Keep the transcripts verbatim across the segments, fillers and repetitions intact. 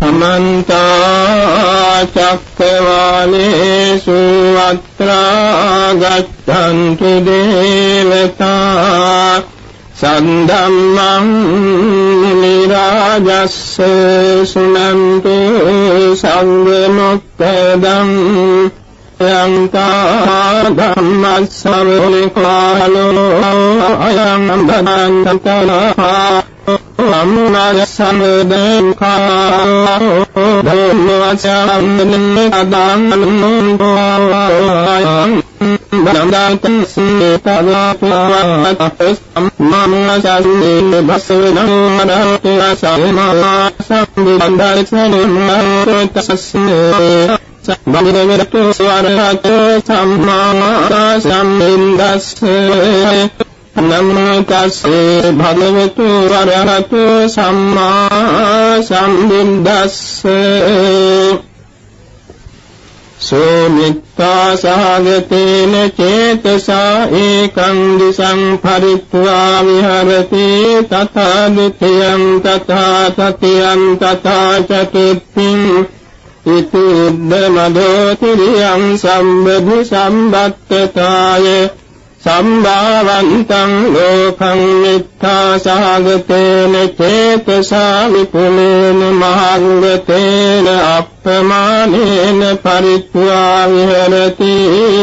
समन्त चक्रवालेषु अत्रा गच्छन्तु देवता सद्धम्मं मुनिराजस्य शृण्वन्तु संगमुक्तदम् यन्ता धम्मस्सवलिकालो अयं भदन्तः अम्मयसमदङ्का धम्मस्समदङ्कादानन्दोऽयं भदन्तं सीतदात्मवतः ममसन्नि भस्वनमरसंविबन्धसनिमृतस्य बलिरतो स्वरतो सम्मा सम्मिन्दस्य नमो तस्से भगवतो वरहतो सम्मा सम्मिन्दस्य सोमित्ता सागतेन चेतसा एकं दिशं फरित्वा विहरति तथा द्वितीयं तथा तृतीयं तथा चतुर्थीम् इति उद्धमधोतिरियं सम्बधि सम्बत्तताय सम्भावन्तं लोकं मिथ्या सागतेन चेतसा विपुलेन महागतेन अप्रमाणेन परित्वा विहरति।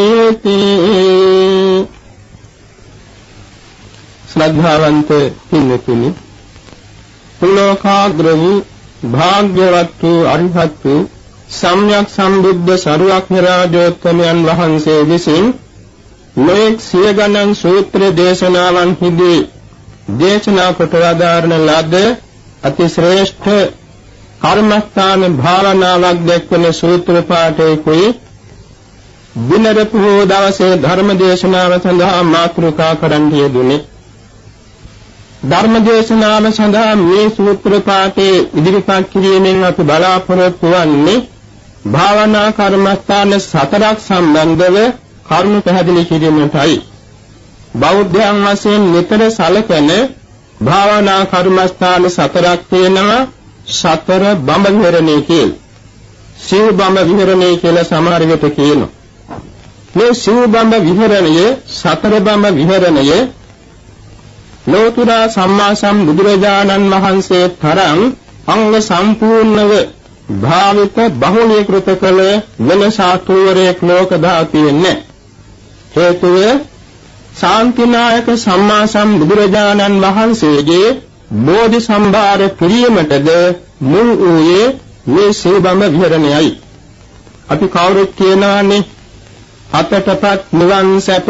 श्रद्धावन्त पिन्नतुनि लोकाग्रवु भाग्यवत्तु अरिहत्तु सम्यक् सम्बुद्ध सर्वज्ञ राजोත්තමයන් වහන්සේ විසින් නොඑක් සිය ගණන් සූත්‍ර දේශනාවන්හිදී දේශනා කොට වදාරන ලද අති ශ්‍රේෂ්ඨ කර්මස්ථාන භාවනාවක් දැක්වෙන සූත්‍ර පාඨයකුයි දිනරපුහෝ දවසේ ධර්ම දේශනාව සඳහා මාතෘකා කරන්න යෙදුනේ. ධර්ම දේශනාව සඳහා මේ සූත්‍ර පාඨයේ ඉදිරිපත් කිරීමෙන් අපි බලාපොරොත්තු වන්නේ භාවනා කර්මස්ථාන සතරක් සම්බන්ධව කරුණු පැහැදිලි කිරීමටයි. බෞද්ධයන් වශයෙන් නිතර සැලකෙන භාවනා කර්මස්ථාන සතරක් තියෙනවා. සතර බඹ විහරණය කියලා. සිව් බඹ විහරණය කියලා සමහර විට කියනවා. මේ සිව් බඹ විහරණය සතර බඹ විහරණය ලෝතුරා සම්මා සම්බුදුරජාණන් වහන්සේ තරම් අංග සම්පූර්ණව භාවිත බහුලීකృత කළ වෙන සාතුවරයක් ලෝක ධාතියෙන්නේ. හේතුව ශාන්තිනායක සම්මා සම්බුදුරජාණන් වහන්සේගේ බෝධි සම්භාර පිරීමටද මුල් වූයේ මේ සිව්බඹ විහරණයයි. අපි කවුරුත් කියනවානේ අතටපත් නිවන් සැප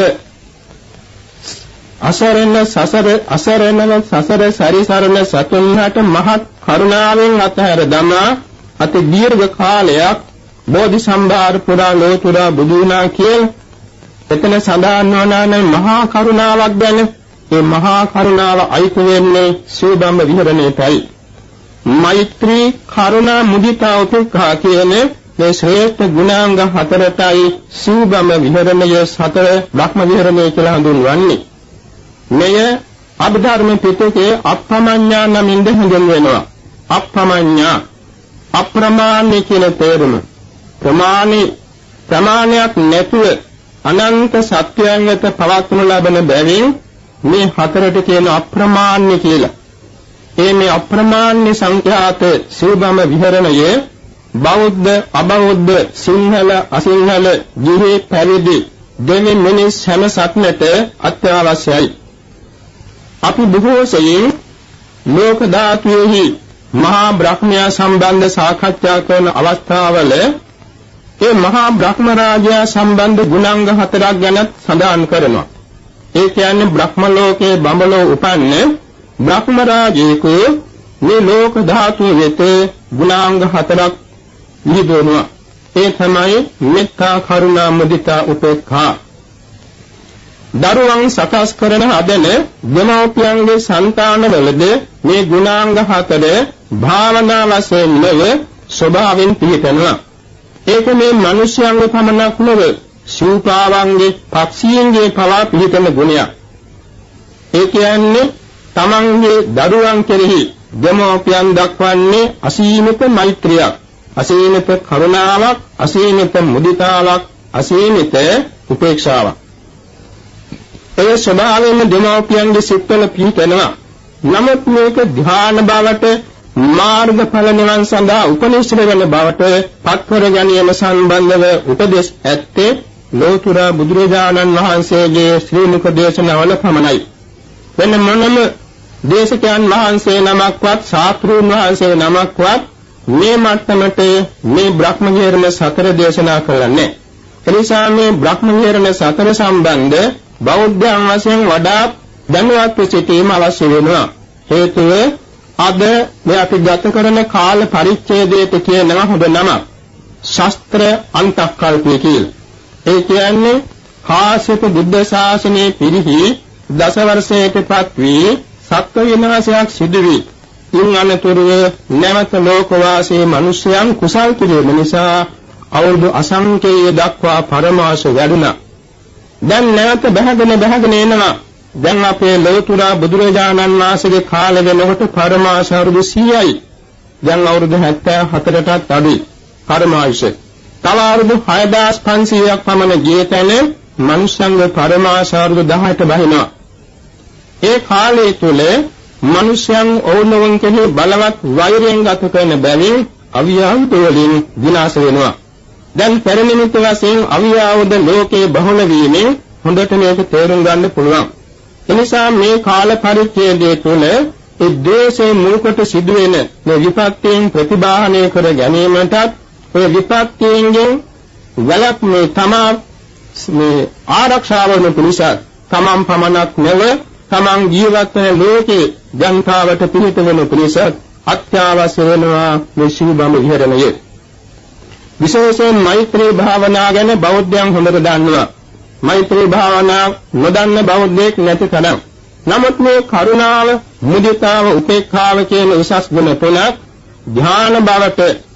අසරණ සසර අසරණව සසර සරිසරණ සතුන්හට මහත් කරුණාවෙන් අතහැර දමා අති දීර්ඝ කාලයක් බෝධි සම්භාර පුරා ලෝතුරා බුදු වුණා කියලා එතන සඳහන් වනානේ මහා කරුණාවක් ගැන. ඒ මහා කරුණාව අයිති වෙන්නේ සිව්බඹ විහරණයටයි. මෛත්‍රී කරුණා මුදිතා උපේක්ඛා කියන මේ ශ්‍රේෂ්ඨ ගුණාංග හතරටයි සිව්බඹ විහරණය සතර බ්‍රහ්ම විහරණය කියලා හඳුන්වන්නේ. මෙය අභිධර්ම පිටකේ අප්‍රමඤ්ඤා නමින්ද හඳුන්වනවා. අප්‍රමඤ්ඤා අප්‍රමාණ කියන තේරුම. ප්‍රමාණි ප්‍රමාණයක් නැතුව අනන්ත සත්‍යයන් වෙත පවත්වනු ලබන බැවින් මේ හතරට කියන අප්‍රමාණ්‍ය කියලා. ඒ මේ අප්‍රමාණ්‍ය සංඛ්‍යාත සිව්බඹ විහරණයේ බෞද්ධ අබෞද්ධ සිංහල අසිංහල ජීවි පැවිදි දෙවි මිනිස් හැම සත්නට අත්‍යවශ්‍යයි. අපි බොහෝ සෙයින් ලෝක ධාතුෙහි මහා බ්‍රහ්මයා සම්බන්ධ සාකච්ඡා කරන අවස්ථාවල ඒ මහා බ්‍රහ්ම රාජයා සම්බන්ධ ගුණාංග හතරක් ගැන සඳහන් කරනවා. ඒ කියන්නේ බ්‍රහ්ම ලෝකයේ බඹලෝ උපන්නේ බ්‍රහ්ම රාජයෙකු මේ ලෝක ධාතුව වෙත ගුණාංග හතරක් නිදොනවා. ඒ තමයි මෙත්තා කරුණා මුදිතා උපේක්ඛා. දරුවන් සකස් කරන හදන දෙමව්පියන්ගේ సంతానවලද මේ ගුණාංග හතර භාවනා වශයෙන් නෙව ස්වභාවයෙන් පිළිපෙනවා. ඒක මේ මිනිස්යන්ගේ පමණක් නෙව සූපාවන්ගේ පක්ෂීන්ගේ පවා පිළිපෙන ගුණයක්. ඒ කියන්නේ තමන්ගේ දරුවන් කෙරෙහි දෙමෝපියන් දක්වන්නේ අසීමිත මෛත්‍රියක්, අසීමිත කරුණාවක්, අසීමිත මුදිතාවක්, අසීමිත උපේක්ෂාවක්. ඒ ස්වභාවයෙන්ම දෙමෝපියන්ගේ සිත්වල පිහිටනවා. නමුත් මේක ධ්‍යාන බවට, මාර්ගඵල නිවන් සඳහා උපනිෂද වෙන බවට පත්කර ගැනීම සම්බන්ධව උපදෙස් ඇත්තේ ලෝතර බුදුරජාණන් වහන්සේගේ ශ්‍රී මුඛ දේශනාවල පමණයි. වෙන මොනම දේශකයන් වහන්සේ නමක්වත්, ශාස්ත්‍රූන් වහන්සේ නමක්වත් මේ මට්ටමට මේ බ්‍රහ්මවිහරණ සතර දේශනා කරන්නේ. එනිසා මේ බ්‍රහ්මවිහරණ සතර සම්බන්ධ බෞද්ධයන් වශයෙන් වඩා දැනුවත් සිටීම අවශ්‍ය වෙනවා. හේතුව අද මේ අපි ගත කරන කාල පරිච්ඡේදයට කියනවා හොඳ නමක් ශාස්ත්‍ර අන්තක්කල්පය කියලා. ඒ කියන්නේ කාශ්‍යප බුද්ධ ශාසනයේ පිරිහි දස වර්ෂයකපත් වී සත්ව විනාශයක් සිදු වී ඉන් අනතුරුව නැවත ලෝකවාසී මිනිසයන් කුසල් කිරීම නිසා අවුරුදු අසංඛේය දක්වා පරමාශ වැඩුණා. දැන් නැවත බහගෙන බහගෙන එනවා. දැන් අපේ ලෝතුරා බුදුරජාණන් වහන්සේගේ කාලෙ වෙනකොට පරමාශ අවුරුදු සීයයි. දැන් අවුරුදු හැත්තෑ හතරටත් අඩුයි පරමාශ. තව අවුරුදු හයදාස් පන්සීයක් පමණ ගිය තැන මනුෂ්‍යංග පරමාශ අවුරුදු දහයට බහිනවා. ඒ කාලය තුල මනුෂ්‍යයන් ඕනෝන් කෙනෙහි බලවත් වෛරයෙන් ගත කරන බැවින් අවියාවුද වලින් විනාශ වෙනවා. දැන් පරිණිමිත වශයෙන් අවියාවුද ලෝකේ බහුල වීමෙන් හොඳට මේක තේරුම් ගන්න පුළුවන්. එනිසා මේ කාල පරිච්ඡේදයේ තුල ඒ ද්වේෂයේ මූලකට සිදුවෙන මේ විපත්තියෙන් ප්‍රතිබාහනය කර ගැනීමටත් ඒ විපත්තියෙන් වලක් මේ තමා මේ ආරක්ෂාව වන පිණිස තමන් පමණක් නෙව තමන් ජීවත් වන ලෝකේ ජනතාවට පිහිට වෙන පිණිස අත්‍යවශ්‍ය වෙනවා මේ ශිවබඹ විහරණය. විශේෂයෙන් මෛත්‍රී භාවනා ගැන බෞද්ධයන් හොඳට දන්නවා. මෛත්‍රී භාවනා නොදන්න බෞද්ධයෙක් නැති තරම්. නමුත් මේ කරුණාව, මුදිතාව, උපේක්ඛාව කියන උසස් ගුණ තුනක් ධ්‍යාන බවට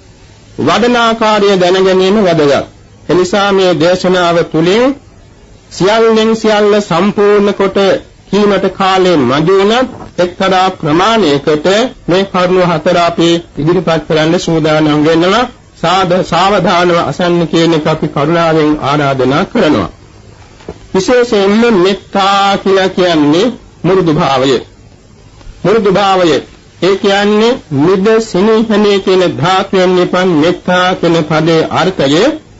වදනාකාරය දැන ගැනීම වැදගත්. එනිසා මේ දේශනාව තුළින් සියල්ලෙන් සියල්ල සම්පූර්ණ කොට කීමට කාලේ මැදුණත් එක්තරා ප්‍රමාණයකට මේ කරුණු හතර අපි ඉදිරිපත් කරන්න සූදානම් වෙනවා. සාද සාවධානව අසන්න කියන එක අපි කරුණාවෙන් ආරාධනා කරනවා. විශේෂයෙන්ම මෙත්තා කියලා කියන්නේ මෘදු භාවය. මෘදු භාවය ඒ කියන්නේ මිද සිනහනේ කියන ධාතුවෙන් නිපන් මෙත්තා කියන පදේ අර්ථය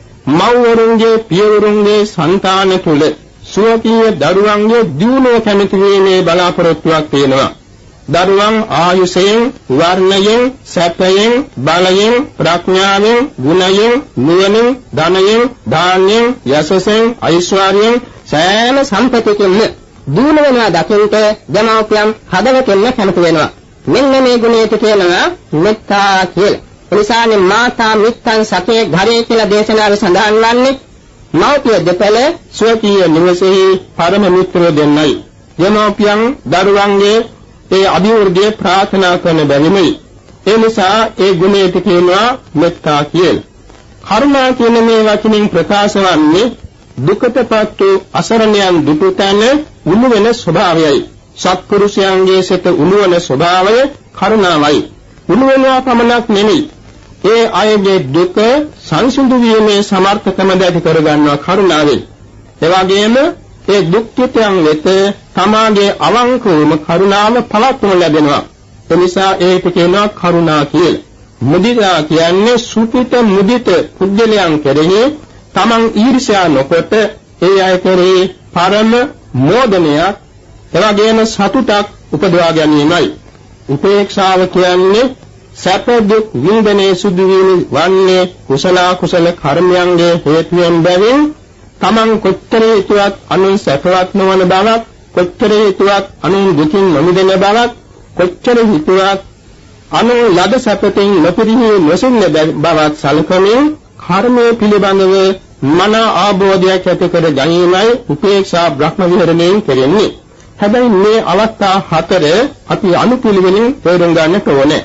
මව්වරුන්ගේ පියවරුන්ගේ సంతාන තුල සුවකීය දරුවන්ගේ දියුණුව කැමති වීමේ බලාපොරොත්තුවක් තියෙනවා. දරුවන් ආයුෂයෙන්, වර්ණයෙන්, සැපයෙන්, බලයෙන්, ප්‍රඥාවෙන්, ගුණයෙන්, නුවණින්, ධනයෙන්, දානයෙන්, යසසෙන්, ඓශ්වර්යයෙන් සෑම සම්පතකින්ම දියුණු වෙනවා දකින්ට දෙමව්පියන් හදවතින්ම කැමති වෙනවා. මෙන්න මේ ගුණයට කියනවා මෙත්තා කියලා. එනිසානේ මාතා මිත්තන් සකේ ඝරේ කියලා දේශනාවේ සඳහන් වන්නේ මව්පිය දෙපළ ස්වකීය නිවසේහි පරම මිත්‍රය දෙන්නයි. දෙමව්පියන් දරුවන්ගේ ඒ අභිවෘද්ධිය ප්‍රාර්ථනා කරන බැවිමයි. ඒ නිසා ඒ ගුණයට කියනවා මෙත්තා කියලා. කරුණා කියන මේ වචنين ප්‍රකාශ වන්නේ දුකටපත් වූ අසරණයන් දුටු තැන උණු වෙන ස්වභාවයයි. සත්පුරුෂයන්ගේ සිත උණු වෙන ස්වභාවය කරුණාවයි. උණු වෙනවා පමණක් නෙමෙයි. ඒ අයගේ දුක සංසිඳු වීමේ සමර්ථකම දැඩි කරගන්නවා කරුණාවෙන්. ඒ වගේම ඒ දුක්ඛිතයන් වෙත තමාගේ අවංකවම කරුණාව පවත්වනු ලැබෙනවා. ඒ නිසා ඒකට කියනවා කරුණා කියලා. මුදිතා කියන්නේ සුපිත මුදිත පුද්ගලයන් කෙරෙහි තමන් ඊර්ෂ්‍යා නොකොට ඒ අය කෙරෙහි පරම මෝදනයක් එවැගේම සතුටක් උපදවා ගැනීමයි. උපේක්ෂාව කියන්නේ සැප දුක් විඳිනේ සුදු වන්නේ කුසල කුසල කර්මයන්ගේ හේතුවෙන් බැවින් තමන් කොච්චර හිතුවත් අනුන් සැපවත් නොවන බවක්, කොච්චර හිතුවත් අනුන් දුකින් නොමිදෙන බවක්, කොච්චර හිතුවත් අනුන් ලද සැපතෙන් නොපිරිහි නොසින්න බවක් සලකමින් කර්මයේ පිළිබඳව මන ආબોධයක් ඇති කර ගැනීමයි උපේක්ෂා බ්‍රහ්ම විහරණයෙන් කෙරෙන්නේ. හැබැයි මේ අවස්ථා හතර අපි අනුපිළිවෙලින් තේරුම් ගන්නට ඕනේ.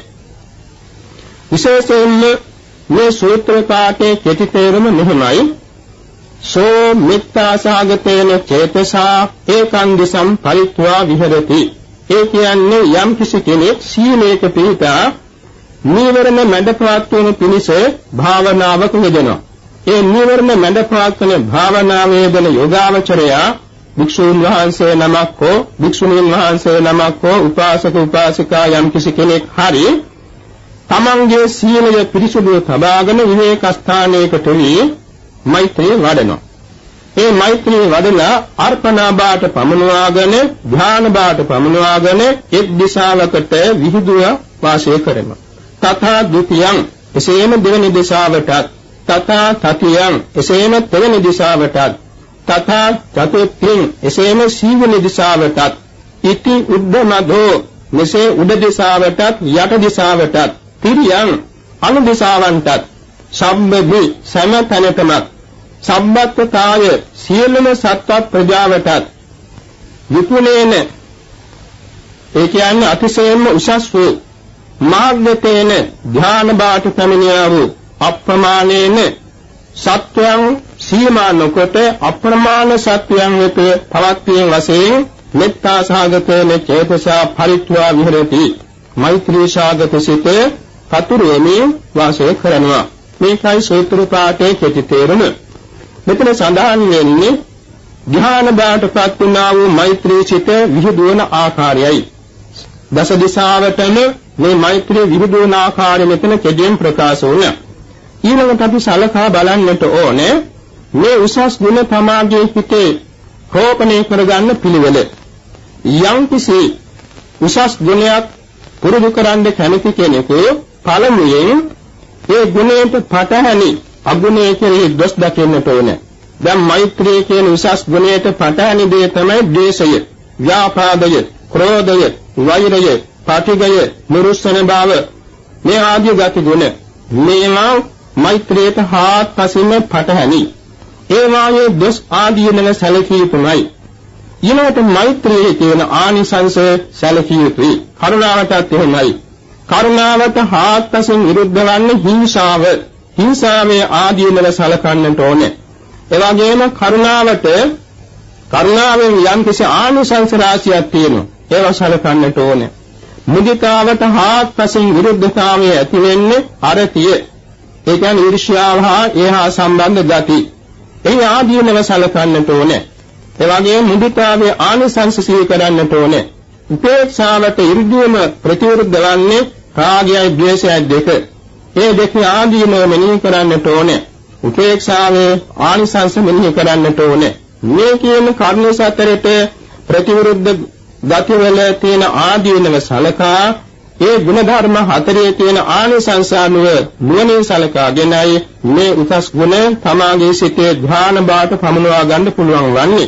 විශේෂයෙන්ම මේ සූත්‍ර පාඨයේ කෙටි තේරුම මෙහිමයි. සෝ මෙත්තා සාගතේන චේතසා ඒකං දිසම් පරිත්වා විහෙරති. ඒ කියන්නේ යම් කිසි කෙනෙක් සීලයක පිළිපදා නීවරණ මැඩපත් වන පිණිස භාවනාවක යෙදෙනවා. ඒ නීවරණ මැඩපත් වන භාවනාවේ යෙදෙන යෝගාවචරයා භික්ෂුන් වහන්සේ නමක් හෝ භික්ෂුණීන් වහන්සේ නමක් හෝ උපාසක උපාසිකා යම් කිසි කෙනෙක් හරි තමන්ගේ සීලය පිරිසුදුව තබාගෙන විවේක ස්ථානයකට වී මෛත්‍රී වඩනවා. ඒ මෛත්‍රී වඩලා අර්පණා බාට පමනවාගෙන ධ්‍යාන බාට පමනවාගෙන එක් දිශාවකට විහිදුව වාසය කරනවා. තථා ဒ ුතියං එසේම දෙවනි දිශාවටත් තථා තතියං එසේම තෙවනි දිශාවටත් තථා චතුත්ථින් එසේම සීවනි දිශාවටත් ඉති උද්ධමදෝ මෙසේ උඩ දිශාවටත් යට දිශාවටත් තිරියං අනු දිශාවන්ටත් සම්බෙදි සම තැනටමත් සම්බත්තතාය සියලුම සත්ව ප්‍රජාවටත් විපුලේන ඒ කියන්නේ අතිශයින්ම උසස් වූ මාර්ගතේන ධ්‍යාන බාට පැමිණියා වූ අප්‍රමාණේන සත්වයන් සීමා නොකොට අප්‍රමාණ සත්වයන් වෙත පවත්වීම වශයෙන් මෙත්තා සාගතේන චේතසා පරිත්‍වා විහෙරති මෛත්‍රී සාගත සිත පතුරෙමි වාසය කරනවා. මේකයි සූත්‍ර පාඨයේ කෙටි තේරුම. මෙතන සඳහන් වෙන්නේ ධ්‍යාන බාටපත් වුණා වූ මෛත්‍රී සිත විහිදුවන ආකාරයයි. දස දිශාවටම මේ මෛත්‍රී විහිදුවන ආකාරය මෙතන කෙටියෙන් ප්‍රකාශ වුණා. ඊළඟට අපි සලකා බලන්නට ඕනේ මේ උසස් ගුණ තමාගේ හිතේ රෝපණය කරගන්න පිළිවෙල. යම්කිසි උසස් ගුණයක් පුරුදු කරන්න කැමති කෙනෙකු පළමුවෙන් ඒ ගුණයට පටහැනි අගුණයේ කෙරෙහි දොස් දකින්නට ඕනේ. දැන් මෛත්‍රී කියන උසස් ගුණයට පටහැනි දේ තමයි ද්වේෂය, ව්‍යාපාදය, ක්‍රෝධය, වෛරය, පාටිගය, නිරුස්සන භාව මේ ආදී ගති ගුණ. මේවා මෛත්‍රියට හාත්පසින්ම පටහැනි. ඒ වායේ දොස් ආදී නැල සැලකිය යුතුයි. ඊළඟට මෛත්‍රියේ කියන ආනිසංස සැලකිය යුතුයි. කරුණාවටත් එහෙමයි. කරුණාවට හාත්පසින් විරුද්ධ වන්නේ හිංසාව. හිංසාවේ ආදී නැල සැලකන්නට ඕනේ. ඒ වගේම කරුණාවට කරුණාවෙන් යම්කිසි ආනිසංස රාශියක් තියෙනවා. ඒවා සැලකන්නට ඕනේ. මුදිතාවට හාත්පසින් විරුද්ධතාවය ඇති වෙන්නේ අරතිය. ඒ කියන්නේ ඊර්ෂ්‍යාව හා ඒහා සම්බන්ධ ගති. ඒ ආදීනව සලකන්නට ඕනේ. ඒ වගේම මුදිතාවේ ආනිසංස සිහි කරන්නට ඕනේ. උපේක්ෂාවට ඉර්ධියම ප්‍රතිවිරුද්ධ වන්නේ රාගයයි ද්වේෂයයි දෙක. ඒ දෙක ආදීනව මෙනෙහි කරන්නට ඕනේ. උපේක්ෂාවේ ආනිසංස මෙනෙහි කරන්නට ඕනේ. මේ කියන කර්ණ සතරට ප්‍රතිවිරුද්ධ ගතිවල තියෙන ආදීනව සලකා ඒ ගුණ ධර්ම හතරේ තියෙන ආනිසංස අනුව නුවණින් සලකාගෙනයි මේ උසස් ගුණ තමාගේ සිතේ ධ්‍යාන බාට පමුණවා ගන්න පුළුවන් වන්නේ.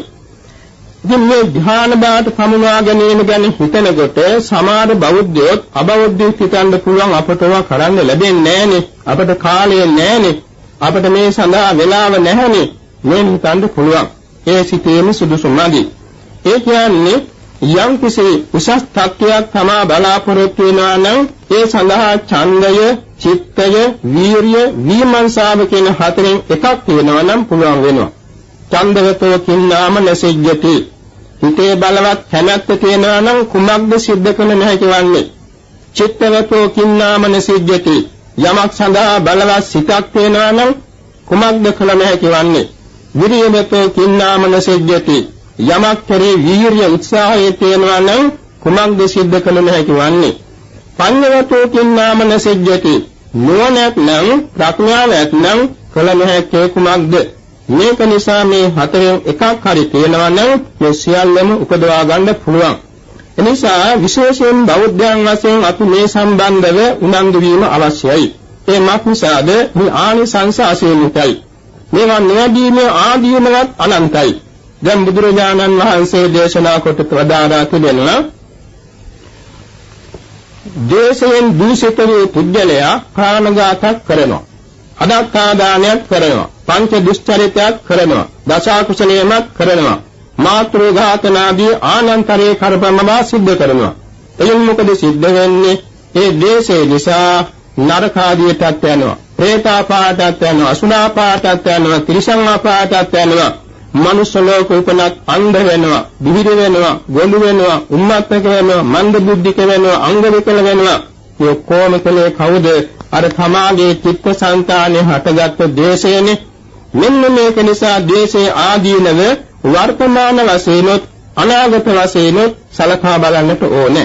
ඉතින් මේ ධ්‍යාන බාට පමුණවා ගැනීම ගැන හිතනකොට සමහර බෞද්ධයෝ අබෞද්ධයෝ හිතන්න පුළුවන් අපටව කරන්න ලැබෙන්නේ නැහනේ, අපට කාලය නැහනේ, අපට මේ සඳහා වෙලාව නැහනේ මේ හිතන්න පුළුවන්. ඒ සිතේම සුදුසුමදි. ඒ කියන්නේ යම් කිසි උසස් තත්ත්වයක් තමා බලාපොරොත්තු වෙනවා නම් ඒ සඳහා ඡන්දය, චිත්තය, වීරිය, විමර්ශාව කියන හතරෙන් එකක් තියෙනවා නම් පුළුවන් වෙනවා. ඡන්දවතෝ කින්නාම නසෙජ්ජති. හිතේ බලවත් කැමැත්ත තියෙනවා නම් කුමක්ද සිද්ධ කළ නැහැ වන්නේ. චිත්තවතෝ කින්නාම නසෙජ්ජති. යමක් සඳහා බලවත් සිතක් තියෙනවා නම් කුමක්ද කළ නැහැ වන්නේ. විරියවතෝ කින්නාම නසෙජ්ජති. යමක් කෙරේ වීරිය උත්සාහය තියෙනවා නම් කුමක්ද සිද්ධ කළ නැහැ වන්නේ. පඤ්ඤවතෝ කින්නාම නසෙජ්ජති. නුවණක් නම් ප්‍රඥාවක් නම් කළ නැහැ කුමක්ද. මේක නිසා මේ හතරෙන් එකක් හරි තියෙනවා නම් මේ සියල්ලම උපදවා ගන්න පුළුවන්. එනිසා විශේෂයෙන් බෞද්ධයන් වශයෙන් අපි මේ සම්බන්ධව උනන්දු වීම අවශ්‍යයි. ඒ මාක්නිසාද මේ ආනිසංස අසීමිතයි. මේවා නිවැදීමේ ආදීනවත් අනන්තයි. දැන් බුදුරජාණන් වහන්සේ දේශනා කොට වදාරා තිබෙනවා දේශයෙන් දූෂිත වූ පුද්ගලයා ප්‍රාණඝාතයක් කරනවා, අදත්තාදානයක් කරනවා, පංච දුෂ්චරිතයක් කරනවා, දස අකුසලයමක් කරනවා, මාතෘ ඝාතනාදී ආනන්තරේ කර්මමවා සිද්ධ කරනවා. එයින් මොකද සිද්ධ වෙන්නේ? ඒ දේශේ නිසා නරකාදියටත් යනවා, പ്രേතාපාටත් යනවා, අසුනාපාටත් යනවා, තිරිසං අපාටත් යනවා, මනුෂ්‍ය ලෝක උපනත් අන්ධ වෙනවා, බිහිර වෙනවා, ගොළු වෙනවා, උම්මත්තක වෙනවා, මන්ද බුද්ධික වෙනවා, අංග විකල වෙනවා. මේ කොම කලේ කවුද? අර තමාගේ චිත්තසංතානයේ හටගත් දේශයනේ. මෙන්න මේක නිසා දේශයේ ආදීනව වර්තමාන වශයෙන්ොත් අනාගත වශයෙන්ොත් සලකා බලන්නට ඕනේ.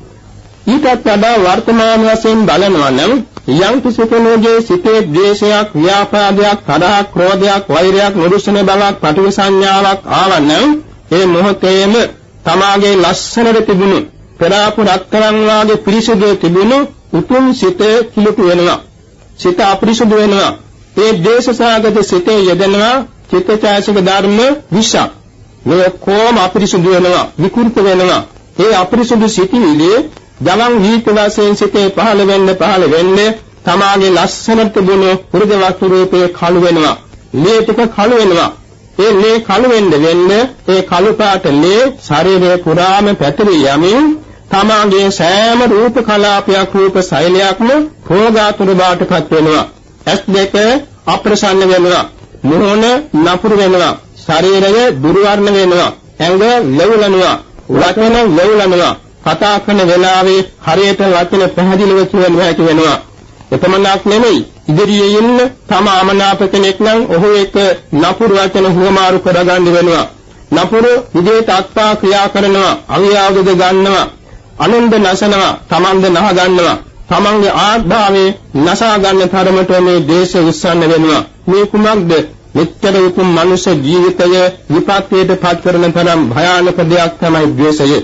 ඊටත් වඩා වර්තමාන වශයෙන් බලනවා නම් යම් කිසි කෙනෙකුගේ සිතේ ද්වේෂයක්, ව්‍යාපාදයක්, තරහක්, ක්‍රෝධයක්, වෛරයක්, නුරුස්සන බවක්, පටිඝ සංඥාවක් ආවනම් ඒ මොහොතේම තමාගේ ලස්සනට තිබුණු පෙරාපු රත්තරන් වාගේ පිරිසිදු තිබුණු උතුම් සිත කිලුට වෙනවා. සිත අපිරිසුදු වෙනවා. ඒ ද්වේෂසාගත සිතේ යෙදෙනවා චිත්තචෛතසික ධර්ම විෂක්. මේ කොම අපිරිසුදු වෙනවා, විකෘත වෙනවා. ඒ අපිරිසුදු සිටිවිලි ජලං වීත වශයෙන් සිතේ පහළ වෙන්න පහළ වෙන්න තමාගේ ලස්සනට තිබුණු පුරුද වස්තු රූපේ කළු වෙනවා. ලේ ටික කළු වෙනවා. ඒ ලේ කළු වෙන්න වෙන්න ඒ කළු පාට ලේ ශරීරයේ පුරාම පැතිරී යමින් තමාගේ සෑම රූප කලාපයක් රූප ශෛලයක්ම රෝගාතුර බාටපත් වෙනවා. ඇස් දෙක අප්‍රසන්න වෙනවා. මුහුණ නපුරු වෙනවා. ශරීරය දුර්වර්ණ වෙනවා. ඇඟ ලෙවුලනවා. වචන ලෙවුලනවා. කතා කරන වෙලාවේ හරියට වචන පැහැදිලිව කියන්න හැකි වෙනවා. එතමනක් නෙමෙයි. ඉදිරියේ ඉන්න තම අමනාප කෙනෙක් නම් ඔහු එක නපුරු වචන හුවමාරු කරගන්න වෙනවා. නපුරු විදේත අත්පා ක්‍රියා කරනවා. අවියාවද ගන්නවා. අනුන්ද නැසනවා. තමන්ද නහ ගන්නවා. තමන්ගේ ආත්භාවයේ නසා ගන්න තරමට මේ දේශ උස්සන්න වෙනවා. මේ කුමක්ද? මෙච්චර උතුම් මනුෂ්‍ය ජීවිතය විපත්තියට පත් කරන තරම් භයානක දෙයක් තමයි ද්වේෂය.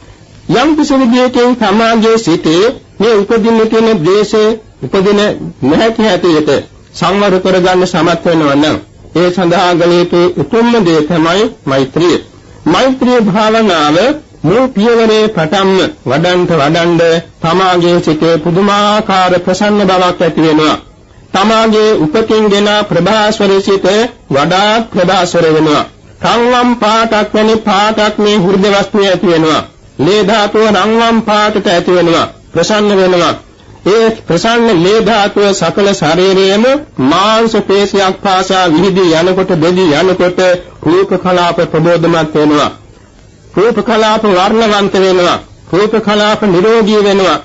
යම් කිසි විදියකින් සමාජයේ සිටේ මේ උපදින්න තියෙන ද්වේෂය උපදින නැති හැටියට සංවර කරගන්න සමත් වෙනවා නම් ඒ සඳහා ගලේතු උතුම්ම දේ තමයි මෛත්‍රිය. මෛත්‍රී භාවනාව මුල් පියවරේ පටන්ම වඩන්ට වඩන්ඩ තමාගේ සිතේ පුදුමාකාර ප්‍රසන්න බවක් ඇති වෙනවා. තමාගේ උපතින්ගෙන ප්‍රභාස්වර සිත වඩා ප්‍රභාස්වර වෙනවා. සංවම් පාටක් වැනි පාටක් මේ හෘද වස්තුවේ ඇති වෙනවා. ලේ ධාතුව රංගම් පාටට ඇති වෙනවා. ප්‍රසන්න වෙනවා. ඒ ප්‍රසන්න ලේ ධාතුව සකල ශරීරයේම මාංශ පේශියක් පාසා විහිදී යනකොට බෙදී යනකොට රූප කලාප ප්‍රබෝධමත් වෙනවා. රූප කලාප වර්ණවන්ත වෙනවා. රූප කලාප නිරෝගී වෙනවා.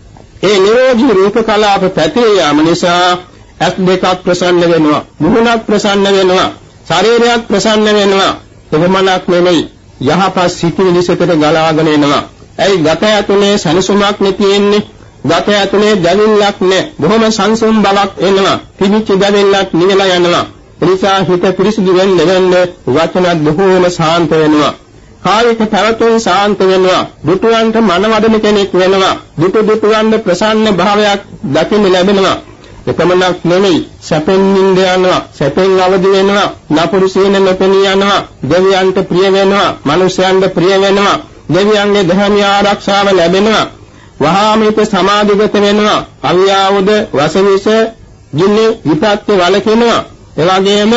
ඒ නිරෝගී රූප කලාප පැතිර යාම නිසා ඇස් දෙකක් ප්‍රසන්න වෙනවා. මුහුණක් ප්‍රසන්න වෙනවා. ශරීරයක් ප්‍රසන්න වෙනවා. එවමනක් නෙමෙයි. යහපත් සිටිවිලි සිතට ගලාගෙන එනවා. ඇයි ගත ඇතුලේ සනසුමක් නෙතියෙන්නේ? ගත ඇතුලේ දැවිල්ලක් නැ. බොහොම සංසුම් බවක් එනවා. පිළිච්ච දැවිල්ලක් නිවලා යනවා. එනිසා හිත පිරිසිදු වෙන්න වෙන්න වචනත් බොහෝම සාන්ත වෙනවා. කායික පැවතුම් සාන්ත වෙනවා. දුටුවන්ට මනවදන කෙනෙක් වෙනවා. දුටු දුටුවන්ට ප්‍රසන්න භාවයක් දකින්න ලැබෙනවා. එපමණක් නෙමෙයි සැපෙන් නිඳ යනවා, සැපෙන් අවදි වෙනවා, නපුරු සීන නොපෙනී යනවා, දෙවියන්ට ප්‍රිය වෙනවා, මනුෂ්‍යයන්ට ප්‍රිය වෙනවා, දෙවියන්ගේ ධර්මීය ආරක්ෂාව ලැබෙනවා, වහාමිත සමාධිගත වෙනවා, අවියාවද වසවිස ගින්නේ විපත්ති වලකිනවා. එවැගේම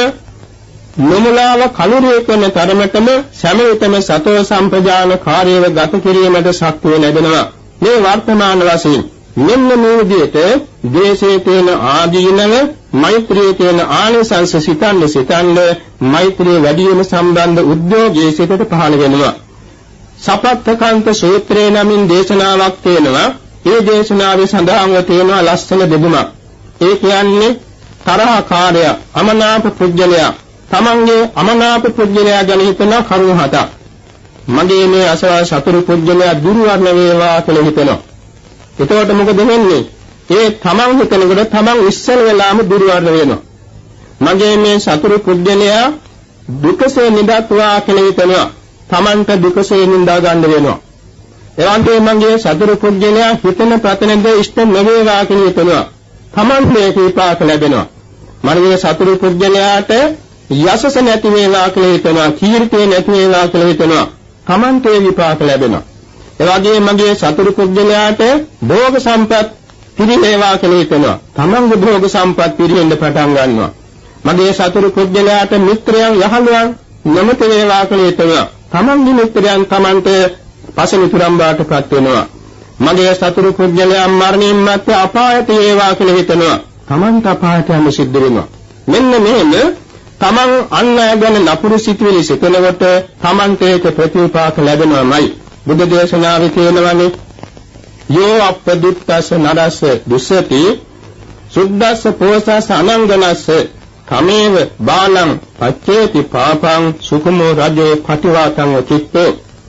නොමුලාව කලුරිය කරන තරමටම සමවිතම සතෝ සම්පජාන කාර්යව ගත කිරීමට ශක්තිය ලැබෙනවා. මේ වර්තමාන වශයෙන් මෙන්න මේ විදිහට ද්වේෂයේ තියෙන ආදීනව මෛත්‍රියේ තියෙන ආනිසංස සිතන්න සිතන්න මෛත්‍රිය වැඩි වීම සම්බන්ධ උද්‍යෝගයේ සිතට පහළ වෙනවා. සපත්තකාන්ත සූත්‍රයේ නමින් දේශනාවක් තියෙනවා. ඒ දේශනාවේ සඳහන්ව තියෙනවා ලස්සන දෙබුමක්. ඒ කියන්නේ තරහකාරය, අමනාප පුජ්‍යලයා, තමන්ගේ අමනාප පුජ්‍යලයා ගැන හිතන කරුණු හතක්. මගේ මේ අසවල් සතුරු පුජ්‍යලයා දුර්වර්ණ වේවා කියලා හිතනවා. එතකොට මොකද වෙන්නේ? ඒ තමන් හිතනකොට තමන් ඉස්සල වෙලාම දුර්වර්ණ වෙනවා. මගේ මේ සතුරු පුජ්‍යලයා දුකසේ නිදත්වා කියලා හිතනවා. තමන්ට දුකසේ නිඳා ගන්න වෙනවා. එවන්ගේ මගේ සතුරු පුජ්‍යලයා හිතන ප්‍රතනද ඉෂ්ට නොවේවා කියලා හිතනවා. තමන් මේ විපාක ලැබෙනවා. මගේ සතුරු පුජ්‍යලයාට යසස නැති වේවා කියලා හිතනවා. කීර්තිය නැති වේවා කියලා හිතනවා. තමන්ට විපාක ලැබෙනවා. එවැගේ මගේ සතුරු පුජ්‍යලයාට භෝග සම්පත් පිරිනේවා කියලා හිතනවා. තමන්ගේ භෝග සම්පත් පිරිනෙන්න පටන් ගන්නවා. මගේ සතුරු පුජ්‍යලයාට මිත්‍රයන් යහළුවන් නමත වේවා කියලා හිතනවා. තමන්ගේ මිත්‍රයන් තමන්ට පසමිතුරම් බාටපත් වෙනවා. මගේ සතුරු පුජ්‍යලයා මරණින් මත්තේ අපායට වේවා කියලා හිතනවා. තමන්ට අපායට යන්න සිද්ධ වෙනවා. මෙන්න මෙහෙම තමන් අන් අය ගැන නපුරු සිතුවිලි සිතනකොට තමන්ට ඒක ප්‍රතිපාක ලැබෙනවමයි. බුද්ධ දේශනාවේ කියනවානේ යෝ අපදුත්තස නරස දුස්සති සුද්දස්ස පෝසස අනංගනස්ස තමේව බාලං පච්චේති පාපං සුකුමෝ රජෝ පටිවාතං චිත්තෝ.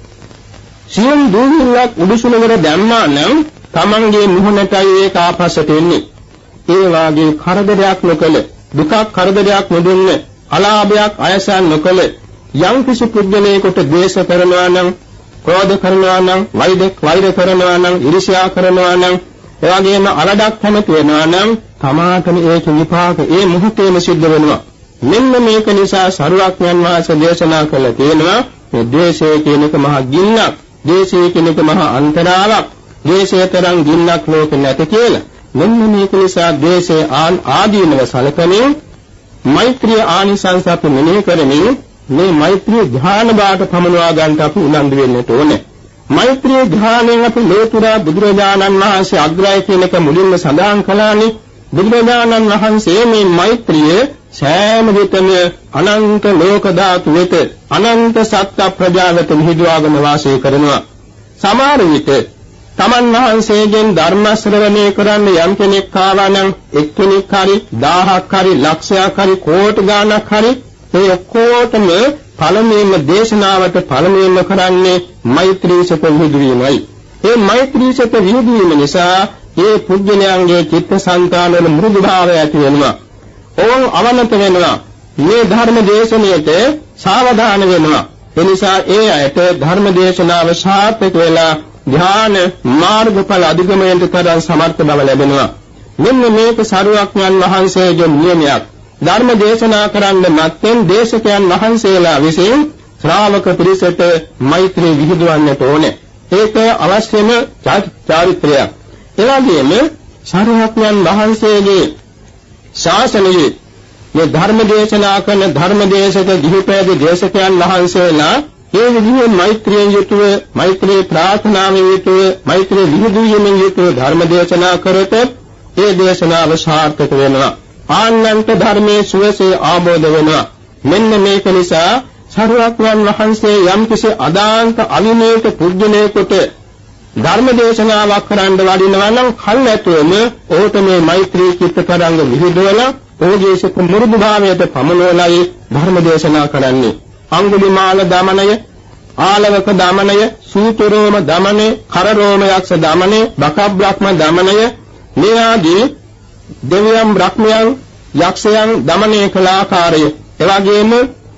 සියම් දුවිලක් උඩුසුලවර දැම්මා නම් තමන්ගේ මුහුණටයි ඒක ආපස්සට එන්නේ. ඒ වාගේ කරදරයක් නොකළ දුකක් කරදරයක් නොදුන්න අලාභයක් අයසන් නොකළ යම් කිසි පුද්ගලයෙකුට ද්වේෂ කරනවා නම් ක්‍රෝධ කරනවා නම් වෛර වෛර කරනවා නම් ඊර්ෂ්‍යා කරනවා නම් එවැගේම අලඩක් කැමති වෙනවා නම් තමාටම ඒක විපාක ඒ මොහොතේම සිද්ධ වෙනවා. මෙන්න මේක නිසා සරුවක්ඥන් වහන්සේ දේශනා කළ තියෙනවා මේ ද්වේෂය කියන එක මහා ගින්නක්, ද්වේෂය කියන එක මහා අන්තරාවක්, ද්වේෂය තරම් ගින්නක් ලෝකෙ නැත කියලා. මෙන්න මේක නිසා ද්වේෂය ආදීනව සලකමින් මෛත්‍රී ආනිසංස අපි මෙනෙහි කරමින් මේ මෛත්‍රී ධ්‍යාන බාට පමනවා ගන්නට අපි උනන්දු වෙන්නට ඕනේ. මෛත්‍රී ධ්‍යානයෙන් අපි ලෝතුරා බුදුරජාණන් වහන්සේ අග්‍රය කියන එක මුලින්ම සඳහන් කළානේ. බුදුරජාණන් වහන්සේ මේ මෛත්‍රිය සෑම විටම අනන්ත ලෝක ධාතු වෙත අනන්ත සත්ත්ව ප්‍රජාවත විහිදුවාගෙන වාසය කරනවා. සමහර විට තමන් වහන්සේගෙන් ධර්ම ශ්‍රවණය කරන්න යම් කෙනෙක් ආවා නම් එක්කෙනෙක් හරි දහයක් හරි ලක්ෂයක් හරි කෝටි ගාණක් හරි ඒ ඔක්කොටම පළමුවෙන්ම දේශනාවට පළමුවෙන්ම කරන්නේ මෛත්‍රී සත විහිදුවීමයි. ඒ මෛත්‍රී සත විහිදුවීම නිසා ඒ පුජ්‍යලයන්ගේ චිත්තසංතානවල මෘදු භාවය ඇති වෙනවා. ඕන් අවනත වෙනවා. මේ ධර්ම දේශනාවට සාවධාන වෙනවා. ඒ නිසා ඒ අයට ධර්ම දේශනාව සාර්ථක වෙලා ධ්‍යාන මාර්ගඵල අධිගමනයට තරම් සමර්ථ බව ලැබෙනවා. මෙන්න මේක සරුවක්ඥන් වහන්සේගේ නියමයක්. ධර්ම දේශනා කරන්න මත්තෙන් දේශකයන් වහන්සේලා විසින් ශ්‍රාවක පිරිසට මෛත්‍රී විහිදුවන්නට ඕනේ. ඒක අවශ්‍යම චාරිත්‍රයක්. එවැගේම සරුවක්ඥන් වහන්සේගේ ශාසනයේ මේ ධර්ම දේශනා කරන ධර්ම දේශක ගිහිපැද දේශකයන් වහන්සේලා ඒ විදිහේ මෛත්‍රියෙන් යුතුව මෛත්‍රී ප්‍රාර්ථනාවෙන් යුතුව මෛත්‍රී විහිදුවීමෙන් යුතුව ධර්ම දේශනා කරත ඒ දේශනාව සාර්ථක වෙනවා. ආනන්ත ධර්මයේ සුවසේ ආબોධ වෙනවා. මෙන්න මේක නිසා සරුවක්ඥන් වහන්සේ යම්කිසි අදාන්ත අවිනේක පුජ්‍යලයකට ධර්ම දේශනාවක් කරන්න වඩිනවා නම් කල් ඇතුවම ඔහුට මේ මෛත්‍රී චිත්ත තරංග විහිදුවලා ඔහුගේ සිත මුරුදු භාවයට පමනවලයි ධර්ම දේශනා කරන්නේ. අංගුලිමාල දමනය, ආලවක දමනය, සූතරෝම දමනය, කරරෝම යක්ෂ දමනය, බකබ්‍රහ්ම දමනය මේ ආදී දෙවියන් බ්‍රහ්මයන් යක්ෂයන් දමනය කළ ආකාරය, එවැගේම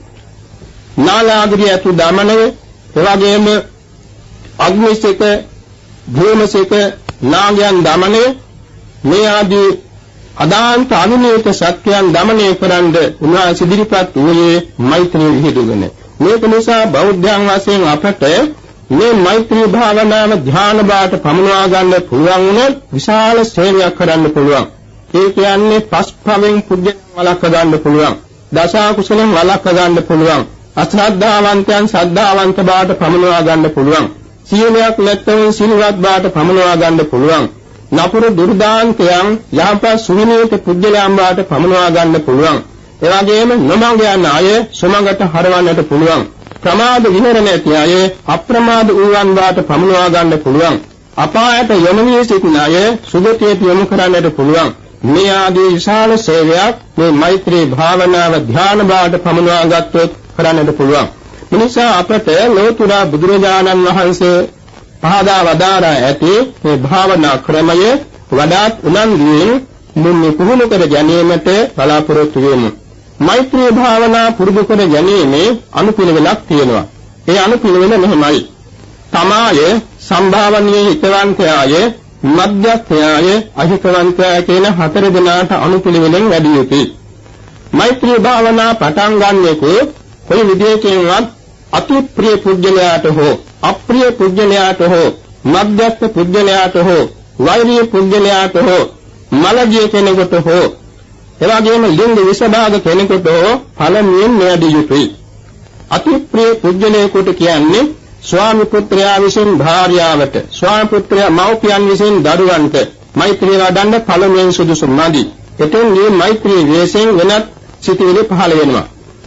නාලාගිරිය ඇතු දමනය, එවැගේම අග්නිසික, භූමසික නාගයන් දමනය මේ ආදී අදාන්ත අනුනීත සත්‍යයන් දමනය කරන්න උන්වහන්සේ ඉදිරිපත් වූයේ මෛත්‍රී විහිදුගෙන. මේක නිසා බෞද්ධයන් වශයෙන් අපට මේ මෛත්‍රී භාවනාව ධ්‍යාන බාට පමුණවා ගන්න පුළුවන් වුණොත් විශාල සේවයක් කරන්න පුළුවන්. ඒ කියන්නේ පස්පවෙන් පුජ්‍යයන් වළක්ව ගන්න පුළුවන්. දස කුසලෙන් වළක්ව ගන්න පුළුවන්. අශ්‍රද්ධාවන්තයන් ශ්‍රද්ධාවන්ත බාට පමුණවා ගන්න පුළුවන්. සීලයක් නැත්නම් සීලවත් බාට පමුණවා ගන්න පුළුවන්. නපුරු දුර්දාන්තයන් යහපත් සුවිනීත පුජ්‍යලයන් බාට පමුණවා ගන්න පුළුවන්. ඒ වගේම නොමඟ යන අය සමඟට හරවන්නට පුළුවන්. ප්‍රමාද විහරණ ඇති අය අප්‍රමාද වූවන් බාට පමුණවා ගන්න පුළුවන්. අපායට යොමු වී සිටින අය සුගතියට යොමු කරන්නට පුළුවන්. මේ ආදී විශාල සේවයක් මේ මෛත්‍රී භාවනාව ධ්‍යාන බාට පමුණවා ගත්තොත් කරන්නට පුළුවන්. මිනිසා අපට ලෝතුරා බුදුරජාණන් වහන්සේ පහදා වදාරා ඇති මේ භාවනා ක්‍රමය වඩාත් උනන්දුවෙන් මුන්නේ පුහුණු කර ගැනීමට බලාපොරොත්තු වෙමු. මෛත්‍රී භාවනා පුරුදු කර ගැනීමේ අනුපිළිවෙලක් තියෙනවා. ඒ අනුපිළිවෙල මෙහෙමයි. තමාය, සම්භාවනීය හිතවන්තයාය, මධ්‍යස්ථයාය, අහිතවන්තයාය කියන හතර දෙනාට අනුපිළිවෙලෙන් වැඩි යුතුයි. මෛත්‍රී භාවනා පටන් ගන්නෙකෝ කොයි විදියකින්වත් අතිප්‍රිය පුජ්‍යලයාට හෝ අප්‍රිය පුජ්‍යලයාට හෝ මධ්‍යස්ථ පුජ්‍යලයාට හෝ වෛරීය පුජ්‍යලයාට හෝ මලජී කෙනෙකුට හෝ එවැගේම ලිංග විෂභාග කෙනෙකුට හෝ ඵලමින් මෙයදී යුතුයි. අතිප්‍රිය පුජ්‍යලයෙකුට කියන්නේ ස්වාමි පුත්‍රයා විසින් භාර්යාවට, ස්වාමි පුත්‍රයා මව්පියන් විසින් දරුවන්ට මෛත්‍රිය වඩන්න ඵලමින් සුදුසු නැදි. එතෙන්දී මෛත්‍රී වේසෙන් වෙනත් සිටිවිලි පහළ වෙනවා.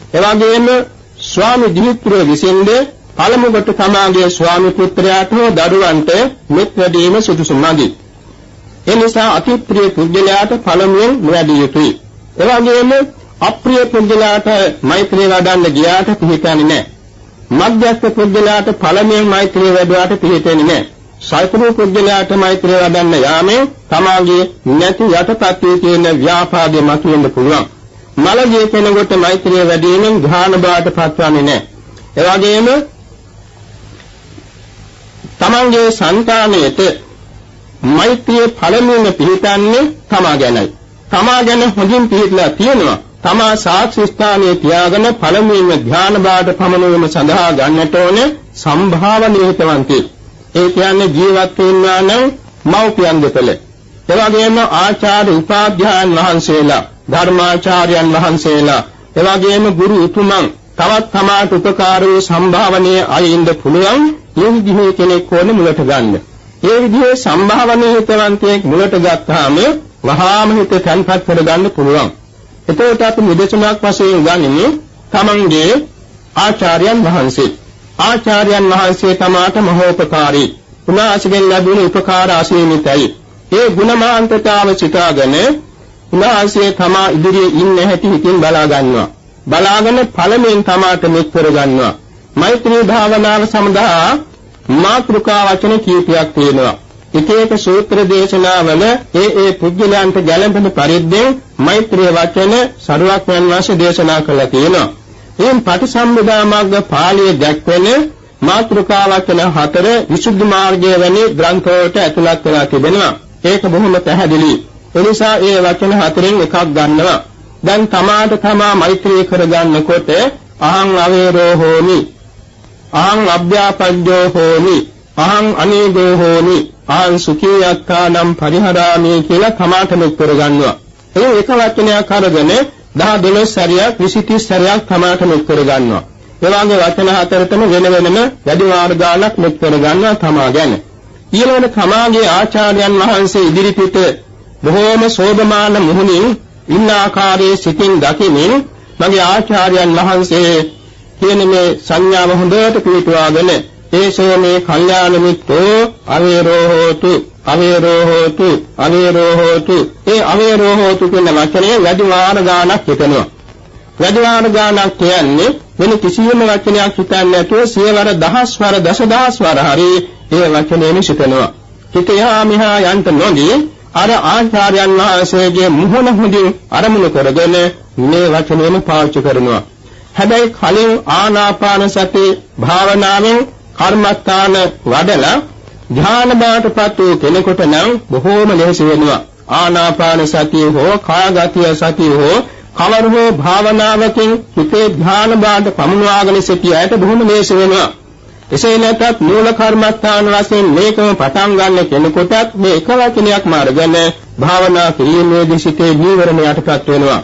එවැගේම ස්වාමි දිවිත්‍රය විසින්ද පළමු කොට තමාගේ ස්වාමි පුත්‍රයාට හෝ දරුවන්ට මෙත් වැඩීම සුදුසු නැති. ඒ නිසා අති ප්‍රිය පුද්ගලයාට පළමුවෙන් වැඩි යුතුයි. එවැගේම අප්‍රිය පුද්ගලයාට මෛත්‍රිය වඩන්න ගියාට පිළිපැන්නේ නැහැ. මධ්‍යස්ථ පුද්ගලයාට පළමුවෙන් මෛත්‍රිය වැඩුවාට පිළිපැන්නේ නැහැ. සල්පුරු පුද්ගලයාට මෛත්‍රිය වඩන්න යාමේ තමාගේ නැති යටපත් වී තියෙන ව්‍යාපාදේ මතුවෙන්න පුළුවන්. මලජේ කෙනෙකුට මෛත්‍රිය වැඩිවීමෙන් ධ්‍යාන බවට පත්වන්නේ නැහැ. ඒ වගේම තමන්ගේ సంతානයේට මෛත්‍රිය පළමුවෙන් පිළිපැන්නේ තමා ගැනයි. තමා ගැන හොඳින් පිළිපැදලා තියෙනවා. තමා සාක්ෂි ස්ථානයේ තියාගෙන පළමුවෙන් ධ්‍යාන බවට පමනවීම සඳහා ගන්නට ඕනේ සම්භාවනීයතවන්තේ. ඒ කියන්නේ ජීවත් වෙනවා නම් මෞපියන් දෙපළ. ඒ වගේම ආචාර්ය උපාධ්‍යායන් වහන්සේලා, ධර්මාචාර්යයන් වහන්සේලා, ඒ වගේම ගුරු උතුමන් තවත් තමාට උපකාර වූ සම්භාවනීය අය ඉන්න පුළුවන්. මේ විදිහේ කෙනෙක් ඕනේ මුලට ගන්න. ඒ විදිහේ සම්භාවනීයතවන්තයෙක් මුලට ගත්තාම වහාම හිත තැන්පත් කරගන්න පුළුවන්. එතකොට අපි නිදර්ශනයක් වශයෙන් ගන්නේ තමන්ගේ ආචාර්යයන් වහන්සේ. ආචාර්යයන් වහන්සේ තමාට මහෝපකාරී. උන්වහන්සේගෙන් ලැබුණු උපකාර අසීමිතයි. ඒ ගුණමාන්තතාව සිතාගෙන උන්වහන්සේ තමා ඉදිරියේ ඉන්න හැටි හිතින් බලා ගන්නවා. බලාගෙන ඵලයෙන් තමාට මෙත් කර ගන්නවා. මෛත්‍රී භාවනාව සඳහා මාතෘකා වචන කීපයක් තියෙනවා. එක එක සූත්‍ර දේශනාවල ඒ ඒ පුද්ගලයන්ට ගැළපෙන පරිද්දෙන් මෛත්‍රී වචන සරුවක්යන් වහන්සේ දේශනා කළා තියෙනවා. එයින් පටිසම්භිදා මාර්ග පාළියේ දැක්වෙන මාතෘකා වචන හතර විසුද්ධි මාර්ගයේ වැනි ග්‍රන්ථවලට ඇතුළත් වෙලා තිබෙනවා. ඒක බොහොම පැහැදිලි. ඒ නිසා ඒ වචන හතරෙන් එකක් ගන්නවා. දැන් තමාට තමා මෛත්‍රී කරගන්නකොට අහං අවේරෝ හෝමි, අහං අභ්‍යාපජ්ජෝ හෝමි, අහං අනීගෝ හෝමි, අහං සුඛී යත්තානම් පරිහරාමි කියලා තමාට මෙත් කරගන්නවා. ඒ එක වචනයක් අරගෙන දහ දොළොස් සැරයක් විසි තිස් සැරයක් තමාට මෙත් කරගන්නවා. ඒ වගේ වචන හතරටම වෙන වෙනම වැඩි වාර ගාණක් මෙත් කරගන්නවා තමා ගැන. ඊළඟට තමාගේ ආචාර්යයන් වහන්සේ ඉදිරිපිට බොහෝම සෝභමාන මුහුණින් ඉන්න ආකාරයේ සිතින් දකිමින් මගේ ආචාර්යයන් වහන්සේ කියන මේ සංඥාව හොඳට පිළිතුවාගෙන ඒසෝ මේ කල්යාණ මිත්‍රෝ අවේරෝ හෝතු අවේරෝ හෝතු අවේරෝ හෝතු ඒ අවේරෝ හෝතු කියන වචනේ වැඩි වාර ගාණක් හිතනවා. වැඩි වාර ගාණක් කියන්නේ වෙන කිසියම් වචනයක් හිතන්නේ නැතුව සියවර දහස් වර දසදහස් වර හරි ඒ වචනේම සිතනවා. හිතයා මිහා යන්ත නොදී අර ආචාර්යයන් වහන්සේගේ මුහුණ හොඳින් අරමුණු කරගෙන මේ වචනේම පාවිච්චි කරනවා. හැබැයි කලින් ආනාපාන සති භාවනාවෙන් කර්මස්ථාන වඩලා ධ්‍යාන බාටපත් වූ කෙනෙකුට නම් බොහෝම ලෙහෙසි වෙනවා. ආනාපාන සතිය හෝ කායගතිය සතිය හෝ කවර හෝ භාවනාවකින් හිතේ ධ්‍යාන බාට පමුණවාගෙන සිටියට බොහොම ලෙහෙසි වෙනවා. එසේ නැත්නම් මූල කර්මස්ථාන වශයෙන් මේකම පටන් ගන්න කෙනෙකුටත් මේ එක වචනයක්ම අරගෙන භාවනා කිරීමේදී සිටේ නීවරණ යටපත් වෙනවා.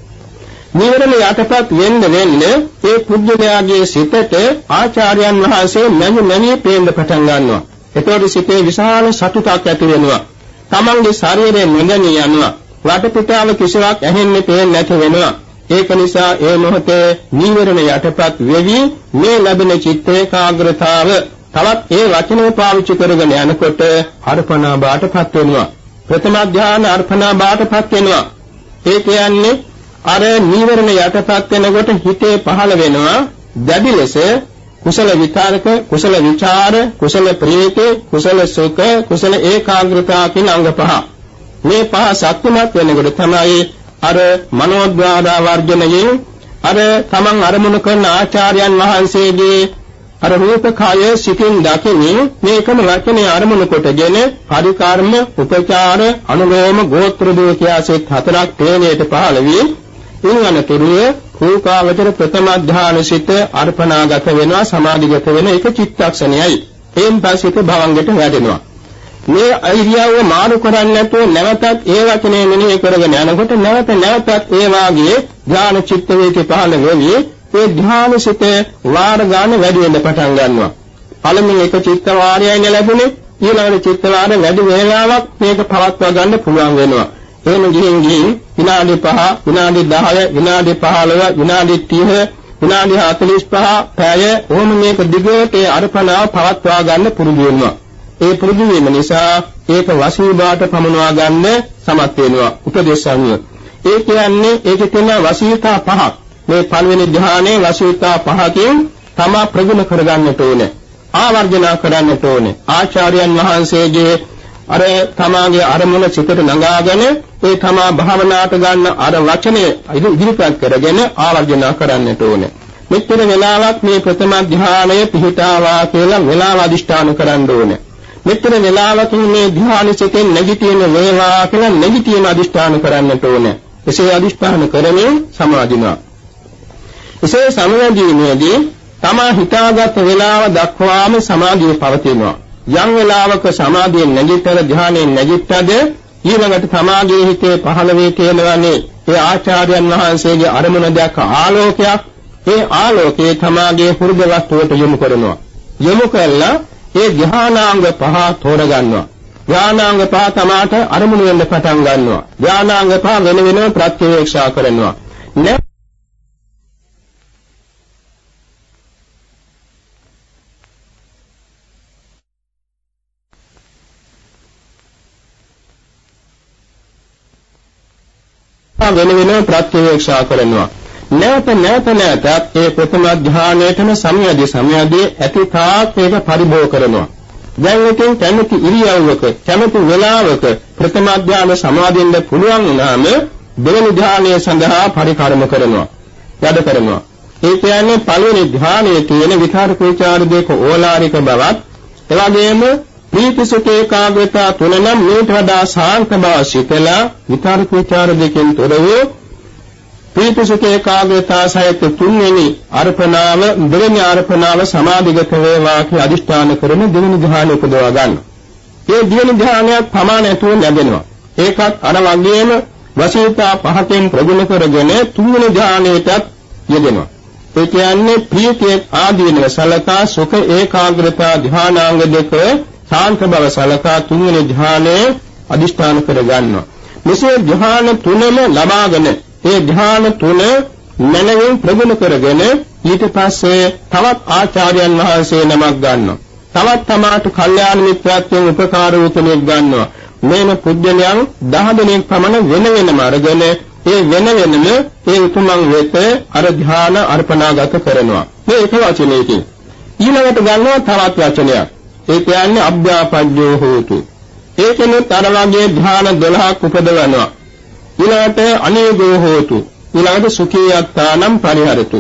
නීවරණ යටපත් වෙන්න වෙන්න ඒ පුද්ගලයාගේ සිතට ආචාර්යයන් වහන්සේ නැමි නැමි පේන්න පටන් ගන්නවා. එතකොට සිතේ විශාල සතුටක් ඇති වෙනවා. තමන්ගේ ශරීරය නොදැනී යනවා. වටපිටාව කිසිවක් ඇහෙන්නේ පේන්නේ නැති වෙනවා. ඒක නිසා ඒ මොහොතේ නීවරණ යටපත් වෙවි මේ ලැබෙන චිත්ත ඒකාග්‍රතාව තවත් ඒ වචනේ පාවිච්චි කරගෙන යනකොට අර්පණා බාටපත් වෙනවා. ප්‍රථම ධ්‍යාන අර්පණා බාටපත් වෙනවා. ඒ කියන්නේ අර නීවරණ යටපත් වෙනකොට හිතේ පහළ වෙනවා දැඩි ලෙස කුසල විචාරක, කුසල විචාර, කුසල ප්‍රීති, කුසල සුඛ, කුසල ඒකාග්‍රතාව කියන අංග පහ. මේ පහ ශක්තිමත් වෙනකොට තමයි අර මනෝද්වාර වර්ජනයෙන් අර තමන් අරමුණු කරන ආචාර්යයන් වහන්සේගේ අර රූපකාය සිතින් දකිමින් මේකම වචනේ අරමුණු කොටගෙන පරිකාර්ම, උපචාර, අනුලෝම, ගෝත්‍ර දෝඛ්‍යාසෙත් හතරක් තේනේට පහළ වී ඉන්නතුරුව රූපාවචර ප්‍රථම ධ්‍යාන සිත අර්පණාගත වෙනවා, සමාධිගත වෙන එක චිත්තක්ෂණයයි. එයින් පස්සේ භවංගයට වැටෙනවා. මේ අයිරියව මාරු කරන්නේ නැතුව නැවතත් ඒ වචනේ මෙනෙහි කරගෙන යනකොට නැවත නැවතත් ඒ වාගේ ධ්‍යාන චිත්ත වේකේ පහළ වෙවි ඒ ධ්‍යාන සිත වාර ගන්න වැඩි වෙන්න පටන් ගන්නවා. පළමුව එක චිත්ත වාරයයි ලැබුණේ ඊළඟ චිත්ත වාර වැඩි වේලාවක් මේක පවත්වා ගන්න පුළුවන් වෙනවා. එහෙම ගිහින් ගිහින් විනාඩි පහ, විනාඩි දහය, විනාඩි පහළොව, විනාඩි තිහ, විනාඩි හතළිස් පහ පැය ඕම මේක දිගට අර්පණාව පවත්වා ගන්න පුරුදු වෙනවා. ඒ පුරුදු වීම නිසා ඒක වශීභාට පමනවා ගන්න සමත් වෙනවා උපදේශ අනුව. ඒ කියන්නේ ඒකේ තියෙන වශීතා පහක්. මේ පළවෙනි ධ්‍යානයේ වශීතා පහකින් තමා ප්‍රගුණ කරගන්නට ඕනේ. ආවර්ජනා කරන්නට ඕනේ. ආචාර්යයන් වහන්සේගේ අර තමාගේ අරමුණ සිතට නගාගෙන ඒ තමා භාවනාවට ගන්න අර වචනය ඉදිරිපත් කරගෙන ආවර්ජනා කරන්නට ඕනේ. මෙතන වෙලාවක් මේ ප්‍රථම ධ්‍යානය පිහිටාවා කියලා වෙලාව අදිෂ්ඨාන කරන්න ඕනේ. මෙතන වෙලාවකින් මේ ධ්‍යාන සිතෙන් නැගිටින වේවා කියලා නැගිටින අදිෂ්ඨාන කරන්නට ඕනේ. එසේ අදිෂ්ඨාන කරමින් සමාධිනවා. එසේ සමාධියේදී තමා හිතාගත් වේලාව දක්වාම සමාධිය පවතිනවා. යම් වෙලාවක සමාධියෙන් නැගිටතර ධ්‍යානයෙන් නැගිටතද ඊළඟට තමාගේ හිතේ පහළ වේ කියනවානේ ඒ ආචාර්යයන් වහන්සේගේ අරමුණ දැක ආලෝකයක්. ඒ ආලෝකයේ තමාගේ හෘද වස්තුවට යොමු කරනවා. යොමු කළා ඒ ධ්‍යානාංග පහ තෝරගන්නවා. ධ්‍යානාංග පහ තමාට අරමුණු වෙන්න පටන් ගන්නවා. ධ්‍යානාංග පහ වෙන වෙනම ප්‍රත්‍යවේක්ෂා කරනවා. වෙන වෙනම ප්‍රත්‍යවේක්ෂා කරනවා. නැවත නැවත නැවතත් ඒ ප්‍රථම ධ්‍යානයේතම සමයදී සමයදී ඇති තාක් ඒක පරිභෝග කරනවා. දැන් එකෙන් කැමති ඉරියව්වක කැමති වෙලාවක ප්‍රථම ධ්‍යාන සමාදින්න පුළුවන් වුණාම දෙවෙනි ධ්‍යානය සඳහා පරිකර්ම කරනවා. යඩ කරනවා. ඒ කියන්නේ පළවෙනි ධ්‍යානයේ තියෙන විචාරක විචාර දෙක ඕලාරික බවත් එවැගේම ප්‍රීති සුඛ ඒකාග්‍රතාව තුන නම් මේට වඩා සාන්ත බව සිතලා විචාරක විචාර දෙකෙන් තොර වූ ප්‍රීති සුඛ ඒකාග්‍රතාව සහිත තුන්වෙනි අර්පණාව දෙවෙනි අර්පණාව සමාධිගත වේවා කියලා අදිෂ්ඨාන කරන දෙවෙනි ධ්‍යානෙ උපදවා ගන්න. මේ දෙවෙනි ධ්‍යානයක් ප්‍රමාණයතුව ලැබෙනවා. ඒකත් අර වගේම වශීතා පහකින් ප්‍රගුණ කරගෙන තුන්වෙනි ධ්‍යානයටත් යෙදෙනවා. ඒ කියන්නේ ප්‍රීතිය ආදීනව සලකා සුඛ ඒකාග්‍රතාව ධ්‍යානාංග දෙක සාන්ත බව සලකා තුන්වෙනි ධ්‍යානයේ අදිෂ්ඨාන කර ගන්නවා. මෙසේ ධ්‍යාන තුනම ලබාගෙන ඒ ධ්‍යාන තුන මනමින් ප්‍රගුණ කරගෙන ඊට පස්සේ තවත් ආචාර්යයන් වහන්සේ නමක් ගන්නවා. තවත් තමාට කල්යාණ මිත්‍රත්වයෙන් උපකාර වූ කෙනෙක් ගන්නවා. මේන පුජ්‍යලයන් දහ දෙනෙක් පමණ වෙන වෙනම අරගෙන ඒ වෙන වෙනම ඒ උතුමන් වෙත අර ධ්‍යාන අර්පණාගත කරනවා. මේ එක වචනයකින් ඊළඟට ගන්නවා තවත් වචනයක්. ඒ කියන්නේ අභ්‍යාපජ්ජෝ හෝතු. ඒකෙනුත් අර වගේ ධ්‍යාන දොළහක් උපදවනවා. ඊළඟට අනේගෝ හෝතු. ඊළඟට සුඛියත්තානම් පරිහරතු.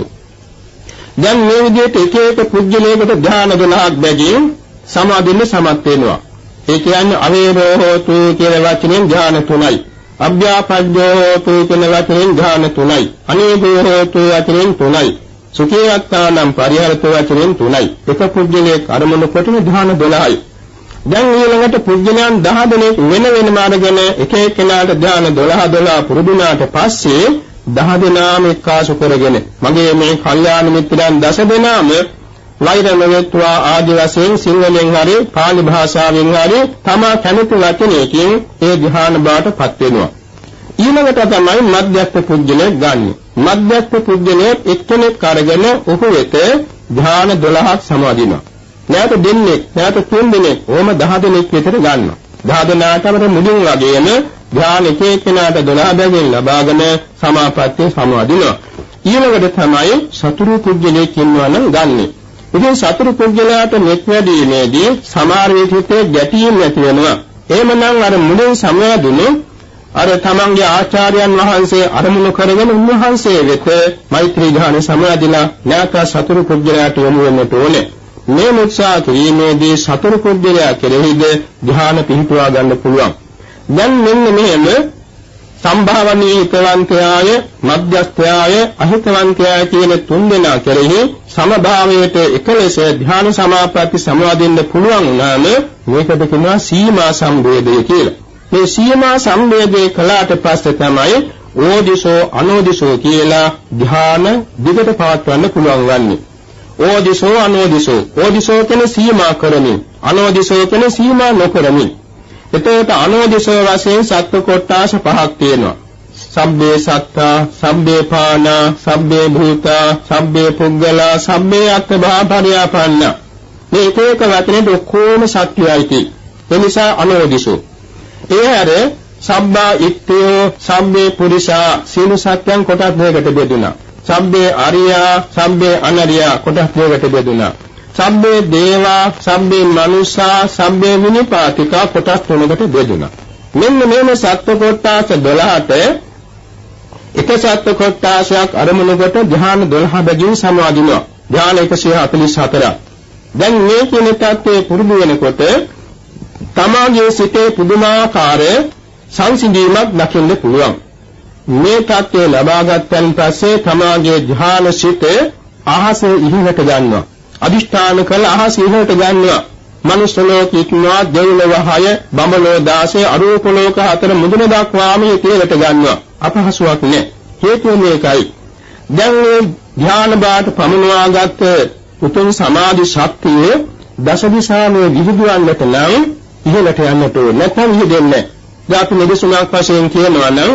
දැන් මේ විදිහට එක එක පුජ්‍යලයකට ධ්‍යාන දොළහක් බැගින් සමාදින්න සමත් වෙනවා. ඒ කියන්නේ අවේරෝ හෝතු කියන වචනෙන් ධ්‍යාන තුනයි. අභ්‍යාපජ්ජෝ හෝතු කියන වචනෙන් ධ්‍යාන තුනයි. අනේගෝ හෝතු වචනෙන් තුනයි. සුඛියත්තානම් පරිහරතු වචනෙන් තුනයි. එක පුජ්‍යලයක අරමුණු කොටන ධ්‍යාන දොළහයි. දැන් ඊළඟට පුජ්‍යලයන් දහ දෙනෙක් වෙන වෙනම අරගෙන එක එක්කෙනාට ධ්‍යාන දොළහ දොළහ පුරුදුනාට පස්සේ දහ දෙනාම එක්කාසු කරගෙන මගේ මේ කල්යාණ මිත්‍රයන් දස දෙනාම වෛර නොවෙත්වා ආදි වශයෙන් සිංහලෙන් හරි පාලි භාෂාවෙන් හරි තමා කැමති වචනයකින් ඒ ධ්‍යාන බාටපත් වෙනවා. ඊළඟට තමයි මධ්‍යස්ථ පුජ්‍යලයක් ගන්න. මධ්‍යස්ථ පුජ්‍යලයේ එක්කෙනෙක් අරගෙන ඔහු වෙත ධ්‍යාන දොළහක් සමාදිනවා. නැවත දෙන්නේ නැවත තුන් දෙනෙක් ඕම දහ දෙනෙක් විතර ගන්නවා. දහ දෙනාටම මුලින් වගේම ධ්‍යාන එක එක්කෙනාට දොළහ බැගින් ලබාගෙන සමාපත්තිය සමාදිනවා. ඊළඟට තමයි සතුරු පුජ්‍යලයක් ඉන්නවා නම් ගන්නෙ. ඉතින් සතුරු පුජ්‍යලයාට මෙත් වැඩීමේදී සමහර විට ගැටීම් ඇති වෙනවා. එහෙමනම් අර මුලින් සමාදුනේ අර තමන්ගේ ආචාර්යයන් වහන්සේ අරමුණු කරගෙන උන්වහන්සේ වෙත මෛත්‍රී ධ්‍යාන සමාදිලා නැවත සතුරු පුජ්‍යලයාට යොමු වෙන්නට ඕනේ. මේ මුත්‍සා කිරීමේදී සතුරු පුජ්‍යලයා කෙරෙහිද ධ්‍යාන පිහිටුවා ගන්න පුළුවන්. දැන් මෙන්න මෙහෙම සම්භාවනීය හිතවන්තයාය මධ්‍යස්ථයාය අහිතවන්තයාය කියන තුන් දෙනා කෙරෙහි සමභාවයට එකලෙස ධ්‍යාන සමාපatti සමාදින්න පුළුවන් වුණාම මේකට කියනවා සීමා සම්බේධය කියලා. මේ සීමා සම්බේධය කළාට පස්සේ තමයි ඕදිසෝ අනෝදිසෝ කියලා ධ්‍යාන දිගට පවත්වන්න පුළුවන් වන්නේ. ඕදිසෝ අනෝදිසෝ ඕදිසෝ කියන්නේ සීමා කරමින් අනෝදිසෝ කියන්නේ සීමා නොකරමින් එතකොට අනෝදිසෝ වශයෙන් සත්ව කොට්ටාස පහක් තියෙනවා. සබ්බේ සත්තා, සබ්බේ පානා, සබ්බේ භූතා, සබ්බේ පුද්ගලා, සබ්බේ අත්ථභා පරියාපන්න. මේ එක එක වචනේ ඔක්කොම සත්‍යයයි තියෙන්නේ. ඒ නිසා අනෝදිසෝ. ඒ හැර සබ්බා ඉත්තයෝ, සබ්බේ පුරිසා සීල සත්‍යයන් කොටස් දෙකකට බෙදුණා. සබ්බේ අරියා, සබ්බේ අනරියා කොටස් දෙකකට බෙදුණා. සබ්බේ දේවා, සබ්බේ මනුෂ්‍යා, සබ්බේ විනිපාතිකා කොටස් තුනකට බෙදුණා. මෙන්න මේන සත්ව කොටස් දොළහට එක සත්ව කොටසක් අරමුණු කොට ධ්‍යාන දොළහ බැගින් සමාදිනවා. ධ්‍යාන එකසිය හතළිස් හතරක්. දැන් මේ කියන තත්ත්වයේ පුරුදු වෙනකොට තමාගේ සිතේ පුදුමාකාර සංසිඳීමක් දකින්න පුළුවන්. මේ தත්ත්වය ලබාගත්තන් පස්සේ තමාගේ ධ්‍යාන සිත අහසේ ඉහළට ගන්නවා. අදිෂ්ඨාන කළ අහස ඉහළට ගන්නවා. මනුෂ්‍ය ලෝකේ ඉන්නවා දෙව්ලොව හය, බඹලොව දාසය, අරූප ලෝක හතර මුදුන දක්වාම ඉහළට ගන්නවා. අපහසුයක් නෑ. හේතුව මේකයි. දැන් මේ ධ්‍යාන බාට පමුණවාගත් උතුම් සමාධි ශක්තිය දස දිශාවේ විහිදුවන්නට නම් ඉහළට යන්නට ඕනේ. නැත්නම් විහිදෙන්නේ නෑ. ධාතු නිදසුනක් වශයෙන් කියනවා නම්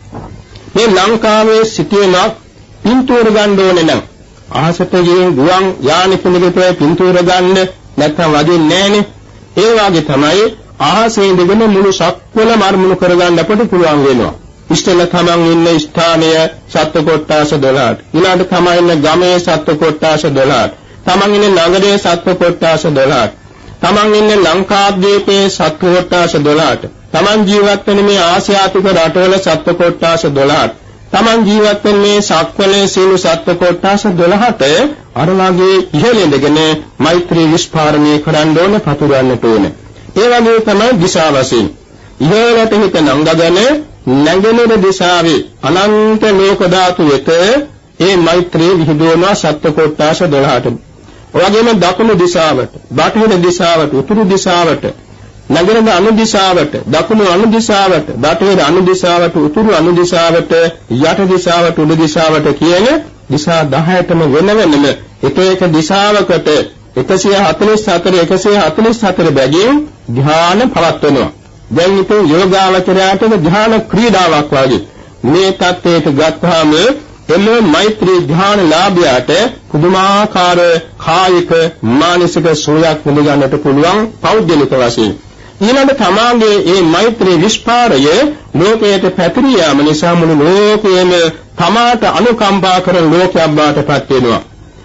මේ ලංකාවේ සිටිනක් පින්තූර ගන්න ඕනේ නම් අහසට ගිහින් ගුවන් යාන පිළිගෙතේ පින්තූර ගන්න නැත්නම් වදින්නේ නැහනේ. ඒ වගේ තමයි අහසේ ඉඳගෙන මුළු සක්වල මර්මුණු කරගන්න අපට පුළුවන් වෙනවා. ඉස්සෙල්ලා තමන් ඉන්න ස්ථානය සත්ව කොට්ටාස දොළහට, ඊළඟට තමන් ඉන්න ගමේ සත්ව කොට්ටාස දොළහට, තමන් ඉන්න නගරයේ සත්ව කොට්ටාස දොළහට, තමන් ඉන්න ලංකාද්වීපයේ සත්ව කොට්ටාස දොළහට, තමන් ජීවත් වෙන මේ ආසියාතික රටවල සත්ව කොට්ටාස දොළහට, තමන් ජීවත් වෙන මේ සක්වලේ සීල සත්ව කොට්ටාස දොළහට අර වාගේ ඉහළ ඉඳගෙන මෛත්‍රී විස්පාරණය කරන්න ඕන, පතුරවන්නට ඕන. ඒ වගේ තමයි දිශා වශයෙන් ඉහළට හිත නංගගෙන නැගෙනහිර දිශාවේ අනන්ත ලෝක ධාතු වෙත ඒ මෛත්‍රී විහිදුවන සත්ව කොට්ටාස දොළහට. ඔයගෙම දකුණු දිශාවට, බටහිර දිශාවට, උතුරු දිශාවට, නගරද අනු දිශාවට, දකුණු අනු දිශාවට, බටහිර අනු දිශාවට, උතුරු අනු දිශාවට, යට දිශාවට, උඩ දිශාවට කියන දිශා දහයටම වෙන වෙනම එක එක දිශාවකට එකසිය හතළිස් හතර එකසිය හතළිස් හතර බැගින් ධ්‍යාන පවත්වනවා. දැන් ඉතින් යෝගාවචරයට ධ්‍යාන ක්‍රීඩාවක් වගේ මේ தත්ත්වයට ගත්තාම එළො මෛත්‍රී ධ්‍යාන ලාභයට පුදුමාකාර කායික මානසික සුවයක් විඳගන්නට පුළුවන් පෞද්ගලික වශයෙන්. ඊළඟ තමාගේ මේ මෛත්‍රී විස්පාරය ලෝකයට පැතිරී යාම නිසා මුළු ලෝකයේම තමාට අනුකම්පා කරන ලෝකයක් බවට පත් වෙනවා.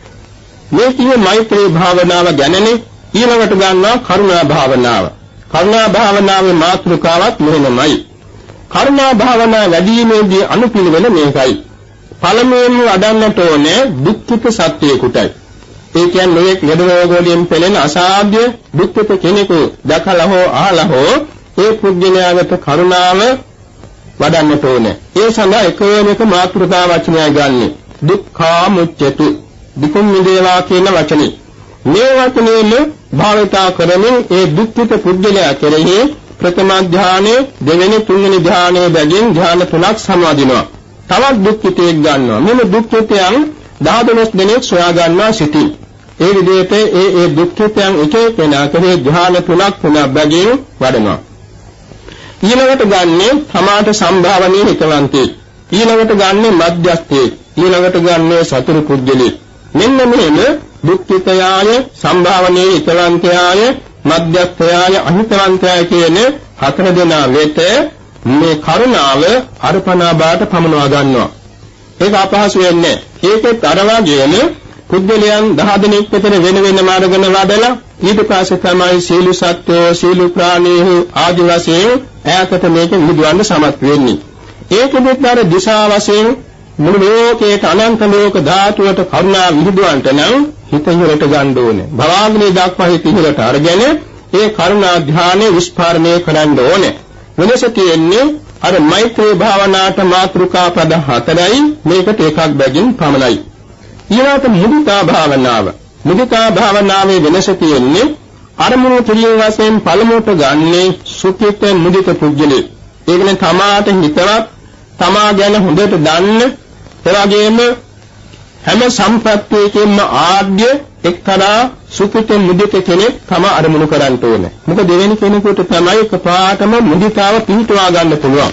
මේ කියේ මෛත්‍රී භාවනාව ගැනනේ ඊළඟට ගන්නවා කරුණා භාවනාව. කරුණා භාවනාවේ මාතෘකාවක් මෙහෙමයි. කරුණා භාවනාව වැඩිීමේදී අනුපිළිවෙල මේකයි. පළමුවෙන්ම වඩන්නට ඕනේ දුක්ඛිත සත්‍යයකටයි. ඒ කියන්නේ මේ ලෙඩ රෝග වලින් පෙළෙන අසාධ්‍ය දුක්ඛිත කෙනෙකු දැකලා හෝ අහලා හෝ ඒ පුද්ගලයාට කරුණාව වඩන්නට ඕනේ. ඒ සඳහා එකම එක මාතෘකා වචනය ගන්න. දුක්ඛා මුච්චතු දුක්ඛ මිදේවා කියන වචනේ. මේ වචනේම භාවිතා කරමින් ඒ දුක්ඛිත පුද්ගලයා කෙරෙහි ප්‍රථම ධානයේ දෙවෙනි තුන්වෙනි ධානයේ බැගින් ධාන තුනක් සමාදිනවා. තවත් දුක්ඛිතයක් ගන්නවා. මෙන්න දුක්ඛිතයන් දහදොස් දෙනෙක් සොයා ගන්නවා සිටින්. ඒ විදිහට ඒ ඒ දුක්ඛිතයන් එක එකනා කරේ ධාන තුනක් තුනක් බැගින් වඩනවා. ඊළඟට ගන්නේ සමාත සම්භාවනීය හිතවන්තේ. ඊළඟට ගන්නේ මධ්‍යස්ථේ. ඊළඟට ගන්නේ සතුරු පුද්ගලෙක්. මෙන්න මෙහෙම දුක්ඛිතයාය, සම්භාවනීය හිතවන්තයාය, මධ්‍යස්ථයාය, අහිතවන්තයාය කියන හතර දෙනා වෙත මේ කරුණාව අර්පණා බාට පමනවා ගන්නවා. ඒක අපහසු වෙන්නේ. ඒකත් අර වගේම පුද්ගලයන් දහ දෙනෙක් විතර වෙන වෙන මාර්ගන වඩලා ඊට පස්සේ තමයි සීල සත්‍යෝ, සීල ප්‍රාණීහු ආදි වශයෙන් ඈතට මේක විදුවන්න සමත් වෙන්නේ. ඒකෙත් අර දිශා වශයෙන් මුළු ලෝකයේ අනන්ත ලෝක ධාතුවට කරුණා විදුවන්ට නම් හිත ඉහළට ගන්න ඕනේ. භවග්නේ දක්වා හිත ඉහළට අරගෙන ඒ කරුණා ධානයේ විස්පාරණය කරන්න ඕනේ. වෙනස තියෙන්නේ අර මෛත්‍රී භාවනාවට මාතෘකා පද හතරයි මේකට එකක් බැගින් පමණයි. ඊළඟට මුදිතා භාවනාව. මුදිතා භාවනාවේ වෙනස තියෙන්නේ අරමුණු පිළිවෙල වශයෙන් පළමුවට ගන්නේ සුඛිත මුදිත පුජ්‍යලේ. ඒ කියන්නේ තමාට හිතවත්, තමා ගැන හොඳට දන්න, එවැගේම හැම සම්ප්‍රත්‍යයකින්ම ආඩ්‍ය, එක්තරා සුඛිත මුදිත කෙනෙක් තම අරමුණු කරන්න ඕනේ. මොකද දෙවෙනි කෙනෙකුට තමයි එකපාරටම මුදිතාව පිහිටවා ගන්න පුළුවන්.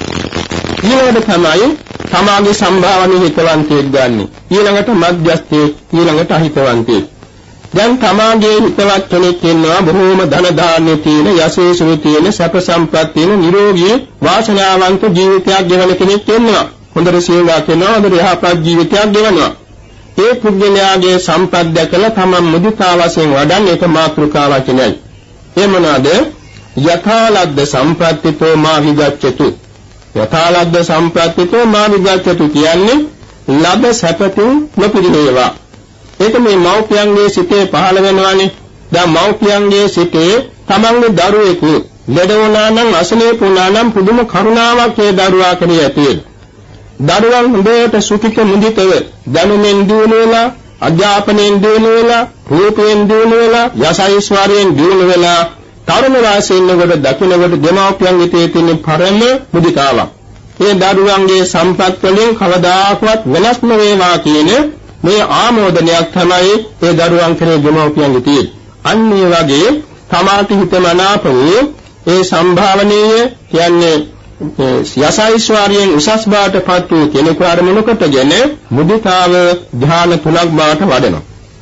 ඊළඟට තමයි තමාගේ සම්භාවනීය හිතවන්තයෙක් ගන්න. ඊළඟට මධ්‍යස්ථයෙක්, ඊළඟට අහිතවන්තයෙක්. දැන් තමාගේ හිතවත් කෙනෙක් ඉන්නවා බොහෝම ධන දාන්නේ තියෙන, යසීසුරු තියෙන, සැප සම්පත් තියෙන, නිරෝගී වාසනාවන්ත ජීවිතයක් ගෙවන කෙනෙක් ඉන්නවා. හොඳට සේවා කරනවා, හොඳට යහපත් ජීවිතයක් ගෙවනවා. ඒ පුද්ගලයාගේ සම්පත් දැකලා තමන් මුදිතා වශයෙන් වඩන්නේ ඒක මාතෘකා වචනයයි. ඒ මොනවාද? යථාලද්ද සම්ප්‍රත්තිතෝ මා විගච්ඡතු. යථාලද්ද සම්ප්‍රත්තිතෝ මා විගච්ඡතු කියන්නේ ලබ සැපතුන් නොපිරිනේවා. ඒක මේ මව්පියන්ගේ සිතේ පහළ වෙනවානේ. දැන් මව්පියන්ගේ සිතේ තමන්ගේ දරුවෙකු ලෙඩ වුණා නම්, අසනීප වුණා නම් පුදුම කරුණාවක් ඒ දරුවා කෙරෙහි ඇති වෙනවා. දරුවන් හොඳට සුඛිත මුදිතව දැනුමෙන් දියුණු වෙලා, අධ්‍යාපනයෙන් දියුණු වෙලා, රූපයෙන් දියුණු වෙලා, යසයිස්වරයෙන් දියුණු වෙලා, තරුණ වාසයෙන් කොට දකින්නකොට දෙමාපියන්ගේ තේ තියෙන පරම මුදිතාවක්. ඒ දරුවන්ගේ සම්පත් වලින් කවදාකවත් වෙනස් නොවේවා කියන මේ ආමෝදනයක් තමයි ඒ දරුවන් කෙරේ දෙමාපියන්ගේ තියෙන්නේ. අන්න ඒ වගේ තමාට හිතමනාප වූ ඒ සම්භාවනීය කියන්නේ යසයිස්වරයෙන් උසස් බාටපත් වූ කෙනෙකු අරමුණු කොටගෙන මුදිතාව ධ්‍යාන තුනක් බාට වඩනවා.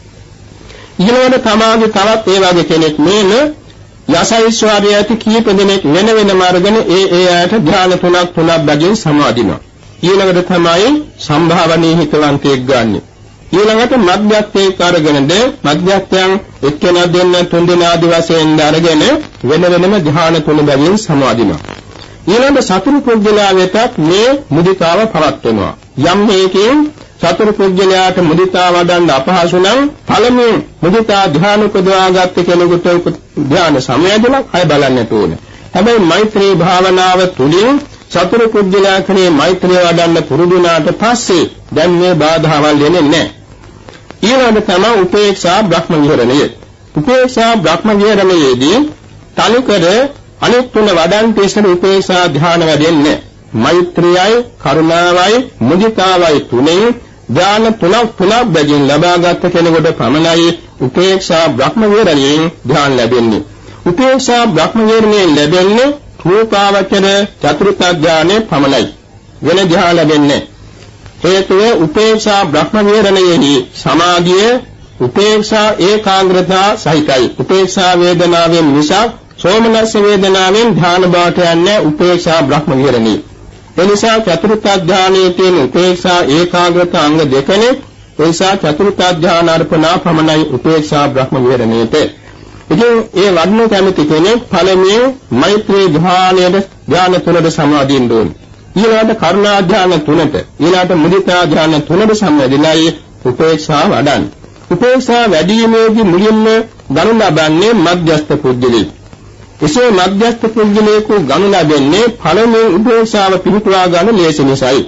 ඊළඟට තමාගේ තවත් ඒ වගේ කෙනෙක් මේන යසයිස්වරය ඇති කීප දෙනෙක් වෙන වෙනම අරගෙන ඒ ඒ ආයත ධ්‍යාන තුනක් තුනක් බැගින් සමාදිනවා. ඊළඟට තමයි සම්භාවනීය හිතවන්තයෙක් ගන්න. ඊළඟට මධ්‍යස්ථයෙක් අරගෙනද මධ්‍යස්ථයන් එක්කෙනා දෙන්න තුන් දෙනා ආදි වශයෙන් අරගෙන වෙන වෙනම ධ්‍යාන තුන බැගින් සමාදිනවා. ඊළඟ සතුරු පුද්ගලයා වෙතත් මේ මුදිතාව පවත්වනවා. යම් මේකෙන් සතුරු පුද්ගලයාට මුදිතාව වඩන්න අපහසු නම් පළමුව මුදිතා ධ්‍යාන උපදවාගත් කෙනෙකුට ධ්‍යාන සමයදලක් අය බලන්නට ඕනේ. හැබැයි මෛත්‍රී භාවනාව තුළින් සතුරු පුද්ගලයා කෙනේ මෛත්‍රිය වඩන්න පුරුදු වුණාට පස්සේ දැන් මේ බාධාවල් එන්නේ නැහැ. ඊළඟට තමයි උපේක්ෂා බ්‍රහ්ම විහරණය. උපේක්ෂා බ්‍රහ්ම විහරණයේදී තනිකර අනිත් තුන වඩන් තේසන උපේක්ෂා ධ්‍යාන වැඩෙන්නේ. මෛත්‍රියයි, කරුණාවයි, මුදිතාවයි තුනෙන් ධ්‍යාන තුනක් තුනක් බැගින් ලබාගත් කෙනෙකුට පමණයි උපේක්ෂා බ්‍රහ්ම විහරණයෙන් ධ්‍යාන ලැබෙන්නේ. උපේක්ෂා බ්‍රහ්ම විහරණයෙන් ලැබෙන්නේ රූපාවචර චතුර්ථ ධ්‍යානෙ පමණයි. වෙන ධ්‍යාන ලැබෙන්නේ. හේතුව උපේක්ෂා බ්‍රහ්ම විහරණයෙහි සමාධිය උපේක්ෂා ඒකාග්‍රතාව සහිතයි. උපේක්ෂා වේදනාවෙන් නිසා සෝමනස්ස වේදනාවෙන් ධ්‍යාන බවට යන්නේ උපේක්ෂා බ්‍රහ්ම විහරණය. එනිසා චතුර්ථ ධ්‍යානයේ තියෙන උපේක්ෂා ඒකාග්‍රතාව අංග දෙකනේ. එනිසා චතුර්ථ ධ්‍යාන අර්පණා පමණයි උපේක්ෂා බ්‍රහ්ම විහරණයට. ඉතින් ඒ වඩන කැමති කෙනෙක් පළමුවෙන් මෛත්‍රී ධ්‍යානයේ ධ්‍යාන තුනට සමාදින්න ඕනේ. ඊළඟට කරුණා ධ්‍යාන තුනට, ඊළඟට මුදිතා ධ්‍යාන තුනට සම්බන්ධයි උපේක්ෂා වඩන්න. උපේක්ෂා වැඩිීමේදී මුලින්ම ගනු ලබන්නේ මධ්‍යස්ථ පුද්ගලෙක්. එසේ මධ්‍යස්ථ පුද්ගලයෙකු ගනු ලැබෙන්නේ පළමුවෙන් උපේක්ෂාව පිහිටුවා ගන්න ලේසි නිසායි.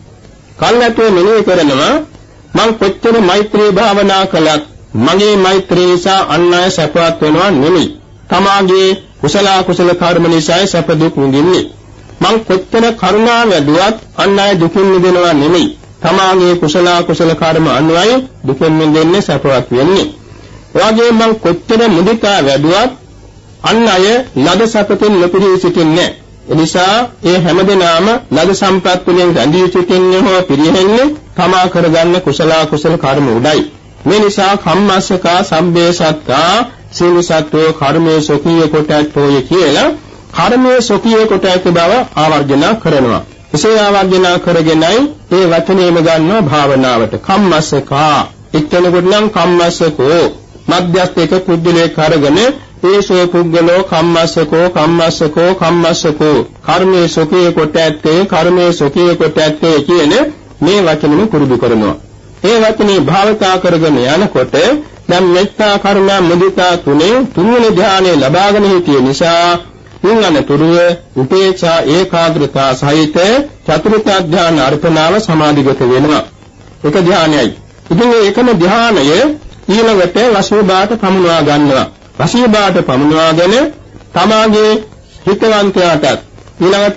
කල්ැතෝ මෙනෙහි කරනවා මං කොච්චර මෛත්‍රී භාවනා කළත් මගේ මෛත්‍රී නිසා අන් අය සැපවත් වෙනවා නෙමෙයි. තමාගේ කුසල කුසල කර්ම නිසා සැප දුක් විඳින්නේ. මං කොච්චර කරුණාව වැඩුවත් අන් අය දුකින් මිදෙනවා නෙමෙයි. තමාගේ කුසල කුසල කර්ම අනුවයි දුකින් මිදෙන්නේ සැපවත් වෙන්නේ. එවාගේ මං කොච්චර මුදිතා වැඩුවත් අන් අය ලද සැපතෙන් නොපිරී සිටින්නේ. එනිසා ඒ හැමදෙනාම ලද සම්පත් වලින් රැඳී සිටින්නේ හෝ පිරිහෙන්නේ තමා කරගන්න කුසල කුසල කර්ම උඩයි. මේ නිසා කම්මස්සකා සම්බේ සත්තා සීල සත්වෝ කර්මයේ සොකීය කොට ඇත්තෝය කියලා කර්මයේ සොකීය කොට ඇති බව ආවර්ජන කරනවා. එසේ ආවර්ජන කරගෙනයි ඒ වචනේම ගන්නවා භාවනාවට. කම්මස්සකා එක්කෙනෙකුට නම් කම්මස්සකෝ මධ්‍යස්ථ එක පුද්ගලයෙක් අරගෙන ඒසෝ පුද්ගලෝ කම්මස්සකෝ කම්මස්සකෝ කම්මස්සකෝ කර්මයේ සොකීය කොට ඇත්තේ කර්මයේ සොකීය කොට ඇත්තේ කියන මේ වචනෙම පුරුදු කරනවා. ඒ වචනේ භාවිතා කරගෙන යනකොට දැන් මෙත්තා කරුණා මුදිතා තුනේ තුන්වෙනි ධ්‍යානය ලබාගෙන සිටිය නිසා තුන්වනතුරුව උපේක්ෂා ඒකාග්‍රතාව සහිත චතුර්ථ ධ්‍යාන අර්පණාව සමාධිගත වෙනවා. එක ධ්‍යානයයි. ඉතින් මේ එකම ධ්‍යානය ඊළඟට වශීභාට පමුණවා ගන්නවා. වශීභාට පමුණවාගෙන තමාගේ හිතවන්තයාටත් ඊළඟට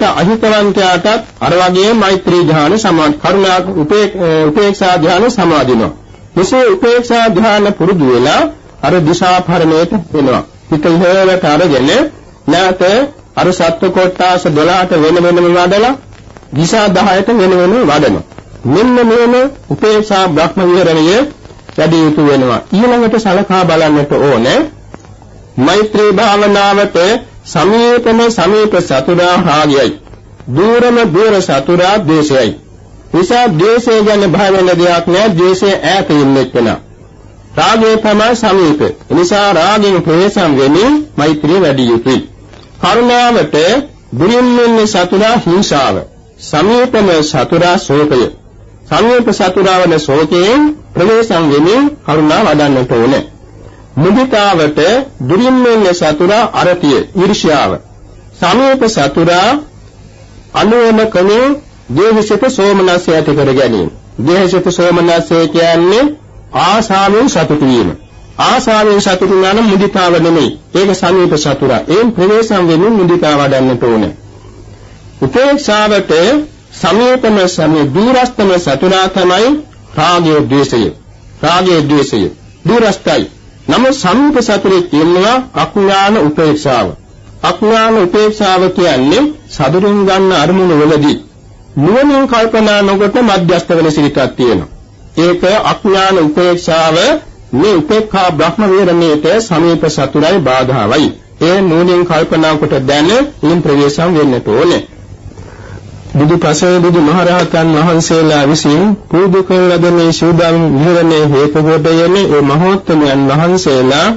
අහිතවන්තයාටත් අර වගේ මෛත්‍රී ධ්‍යාන සමාධි කරුණා උපේක්ෂා ධ්‍යාන සමාදිනවා. මෙසේ උපේක්ෂා ධ්‍යාන පුරුදු වෙලා අර දිශාපරණයට වෙනවා. හිත ඉහළට අරගෙන නැවත අර සත්ව කොටාස දොළහට වෙන වෙනම වඩලා දිශා දහයට වෙන වෙනම වඩනවා. මෙන්න මේ උපේක්ෂා බ්‍රහ්ම විහරණය වැඩි යුතු වෙනවා. ඊළඟට සලකා බලන්නට ඕනේ මෛත්‍රී භාවනාවට සමීපම සමීප සතුරා රාගයයි. දූරම දූර සතුරා ද්වේෂයයි. නිසා ද්වේෂය ගැන භය වෙන දෙයක් නෑ. ද්වේෂය ඈත ඉන්නෙත් වෙනවා. රාගය තමයි සමීප. නිසා රාගයෙන් ප්‍රවේශම් වෙමින් මෛත්‍රිය වැඩි යුතුයි. කරුණාවට දුරින් ඉන්නේ සතුරා හිංසාව. සමීපම සතුරා ශෝකය. සමීප සතුරා වන ශෝකයෙන් ප්‍රවේශම් වෙමින් කරුණා වඩන්නට ඕනේ. මුදිතාවට දුරින් ඉන්නේ සතුරා අරතිය, ඊර්ෂ්‍යාව. සමීප සතුරා අනුවම කනේ දේහසිත සෝමනස්ය ඇති කර ගැනීම. දේහසිත සෝමනස්ය කියන්නේ ආසාවෙන් සතුටු වීම. ආසාවෙන් සතුටු වන මුදිතාව නෙමෙයි. ඒක සමීප සතුරා. ඒන් ප්‍රවේශම් වෙමින් මුදිතාව වඩන්නට ඕනේ. උපේක්ෂාවට සමීපම සමී දුරස්තම සතුරා තමයි රාගය ද්වේෂය. රාගය ද්වේෂය දුරස්තයි. නමුත් සමීප සතුරේ කියනවා අඥාන උපේක්ෂාව. අඥාන උපේක්ෂාව කියන්නේ සතුරුන් ගන්න අරමුණු වලදී නුවණින් කල්පනා නොකොට මධ්‍යස්ථ වෙන සිතක් තියෙනවා. ඒක අඥාන උපේක්ෂාව. මේ උපේක්ඛා බ්‍රහ්ම විහරණයට සමීප සතුරයි බාධාවයි. ඒ නුවණින් කල්පනා කොට දැන ඊන් ප්‍රවේශම් වෙන්නට ඕනේ. බුදු පසේ බුදු මහරහතන් වහන්සේලා විසින් පුරුදු කරන ලද මේ සූදානම් විහරණයේ හේතු කොට යන්නේ ඒ මහෝත්තමයන් වහන්සේලා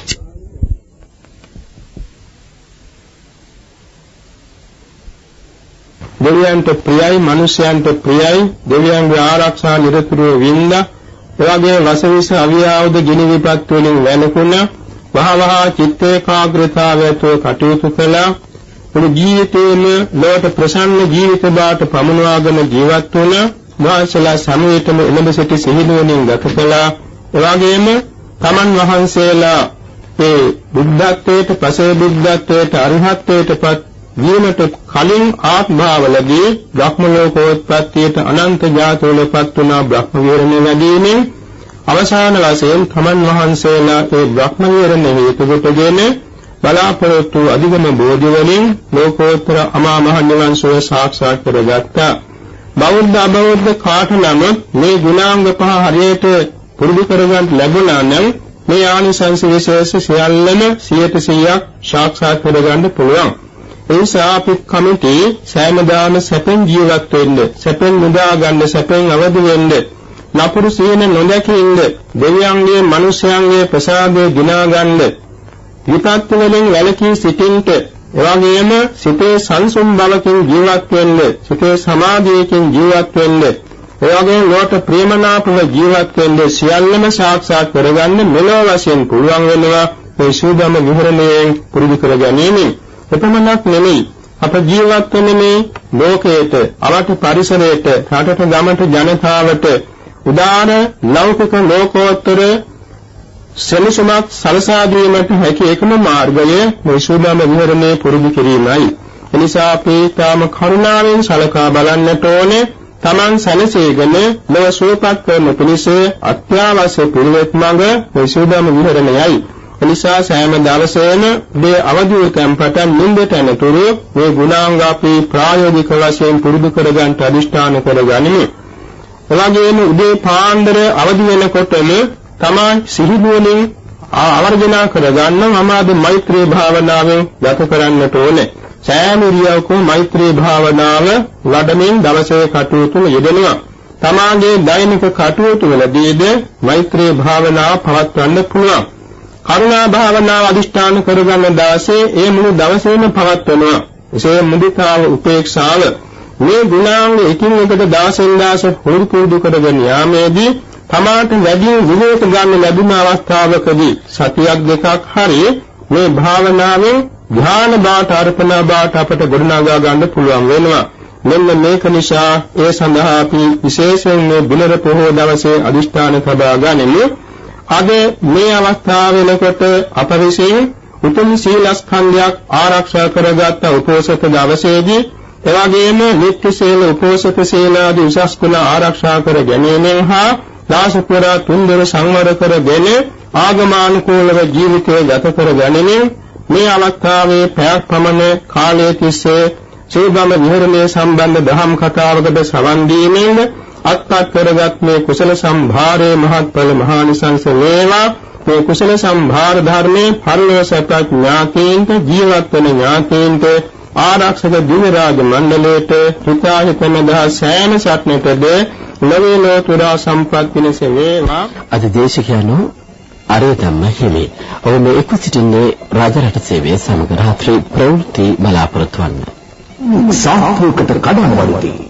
දෙවියන්ට ප්‍රියයි, මිනිසයන්ට ප්‍රියයි, දෙවියන්ගේ ආරක්ෂා නිරතුරුව වින්දා, එවාගේ වසවිස අවියාවද ගිනි විපත් වලින් වැළකුණ, වහවහ චිත්ත ඒකාග්‍රතාවයතෝ කටයුතු කළා. මුළු ජීවිතේම ලෝක ප්‍රසන්න ජීවිත බාට පමුණවාගෙන ජීවත් වුණ වාසලා සමයේතම එළඹ සිටි සිහිනුවණින් ගත කළා. එවාගේම තමන් වහන්සේලා ඒ බුද්ධත්වයට, පසේ බුද්ධත්වයට, අරිහත්ත්වයටපත් වීමට කලින් ආත්මභාවලදී බ්‍රහ්ම ලෝකෝත්පත්තියට අනන්ත ජාතවලපත් වුණා. බ්‍රහ්ම විහරණය වැඩිමෙන් අවසාන වශයෙන් තමන් වහන්සේලා ඒ බ්‍රහ්ම විහරණය හේතු කොටගෙන බලාපොරොත්තු අධිගම බෝධි වලින් ලෝකෝත්තර අමා මහ නිවන් සුව සාක්ෂාත් කරගත්තා. බෞද්ධ අබෞද්ධ කාට නමුත් මේ ගුණාංග පහ හරියට පුරුදු කරගන්න ලැබුණා නම් මේ ආනිසංස විශේෂ සියල්ලම සියයට සියයක් සාක්ෂාත් කරගන්න පුළුවන්. ඒ නිසා අපි කමිටි සෑමදාම සැපෙන් ජීවත් වෙන්න, සැපෙන් මුදා ගන්න, සැපෙන් අවදි වෙන්න, නපුරු සීන නොදැකින්න, දෙවියන්ගේ මිනිස්යන්ගේ ප්‍රසාදය දිනා ගන්න, විපත් වලින් වැළකී සිටින්න, එවැගේම සිතේ සංසුන් බවකින් ජීවත් වෙන්න, සිතේ සමාධියකින් ජීවත් වෙන්න, එවැගේම ලෝක ප්‍රේමනාපව ජීවත් වෙන්න සියල්ලම සාක්ෂාත් කරගන්න මෙලොව වශයෙන් පුළුවන් වෙනවා මේ සූදාම විහරණයෙන් පුරුදු කර ගැනීමෙන්. එපමණක් නෙමෙයි අප ජීවත් වෙන මේ ලෝකයට, අවට පරිසරයට, රටට ගමට ජනතාවට උදාන ලෞකික ලෝකෝත්තර සෙනසුමක් සලසා දීමට හැකි එකම මාර්ගය මේ සූදාම විහරණය පුරුදු කිරීමයි. එනිසා අපි තාම කරුණාවෙන් සලකා බලන්නට ඕනේ. Taman සැනසීගෙන ලොව සුවපත් කරන පිණිස අත්‍යවශ්‍ය පිළිවෙත් මඟ මේ සූදාම විහරණයයි. එනිසා සෑම දවසේම මේ අවදි කම්පටන් නින්දට යනතුරු මේ ගුණාංග අපි ප්‍රායෝගික වශයෙන් පුරුදු කරගන්න අදිෂ්ඨාන කරගනිමු. එවැගේම උදේ පාන්දර අවදි වෙනකොටම තමයි සිහිනුවණින් ආවර්ජනා කරගන්න මමාද මෛත්‍රී භාවනාවෙන් ගත කරන්නට ඕනේ. සෑම ඉරියව්වකම මෛත්‍රී භාවනාව වඩමින් දවසේ කටයුතු යෙදෙනවා. තමාගේ දෛනික කටයුතු වලදීද මෛත්‍රී භාවනාව පවත්වන්න පුළුවන්. කරුණා භාවනාව අදිෂ්ඨාන කරගන්න දවසේ ඒ මුළු දවසේම පවත්වනවා. එසේ මුදිතාව, උපේක්ෂාව මේ ගුණාංග එකින් එකට දාසෙන් දාස හුරු පුරුදු කරගෙන යාමේදී තමාට වැඩි විවේක ගන්න ලැබුණ අවස්ථාවකදී සතියක් දෙකක් හරි මේ භාවනාවෙන් ධ්‍යාන බාට අර්පණා බාට අපට ගොඩනගා ගන්න පුළුවන් වෙනවා. මෙන්න මේක නිසා ඒ සඳහා අපි විශේෂයෙන් මේ බුලර පොහොය දවසේ අදිෂ්ඨාන කරලා ගනිමු. අද මේ අවස්ථාව වෙනකොට අප විසින් උතුම් සීලස්කන්ධයක් ආරක්ෂා කරගත් උපෝසත දවසේදී එවැගේම නිත්‍ය සීල, උපෝසත සීල ආදී උසස් කුල ආරක්ෂා කර ගැනීමෙන් හා දාස පුරා තුන්දෙන සංවර කරගෙන ආගමානුකූලව ජීවිතය ගත කර ගනිමින් මේ අවස්ථාවේ පැයක් පමණ කාලය තිස්සේ සූගම විහරණය සම්බන්ධ දහම් කතාවකට සවන් දීමෙන් අත්පත් කරගත් මේ කුසල සම්භාරයේ මහත්ඵල මහානිසංස වේවා. මේ කුසල සම්භාර ධර්මයේ පරිලෝසපත් ඥාතීන්ට ජීවත් වන ඥාතීන්ට ආරක්ෂක දිව්‍ය රාජ මණ්ඩලයට හිතාහිතම දහ සෑම සත්නටද නවීනෝතුරා සම්පත් විනස වේවා. අද දේශකයන්ෝ අරේ ධම්ම හිමි. ඔබ මේ එක්ව සිටින්නේ රාජරට සේවයේ සමග රාත්‍රී ප්‍රවෘත්ති බලාපොරොත්තු වන්න. සාහෘකට කඩන වලදී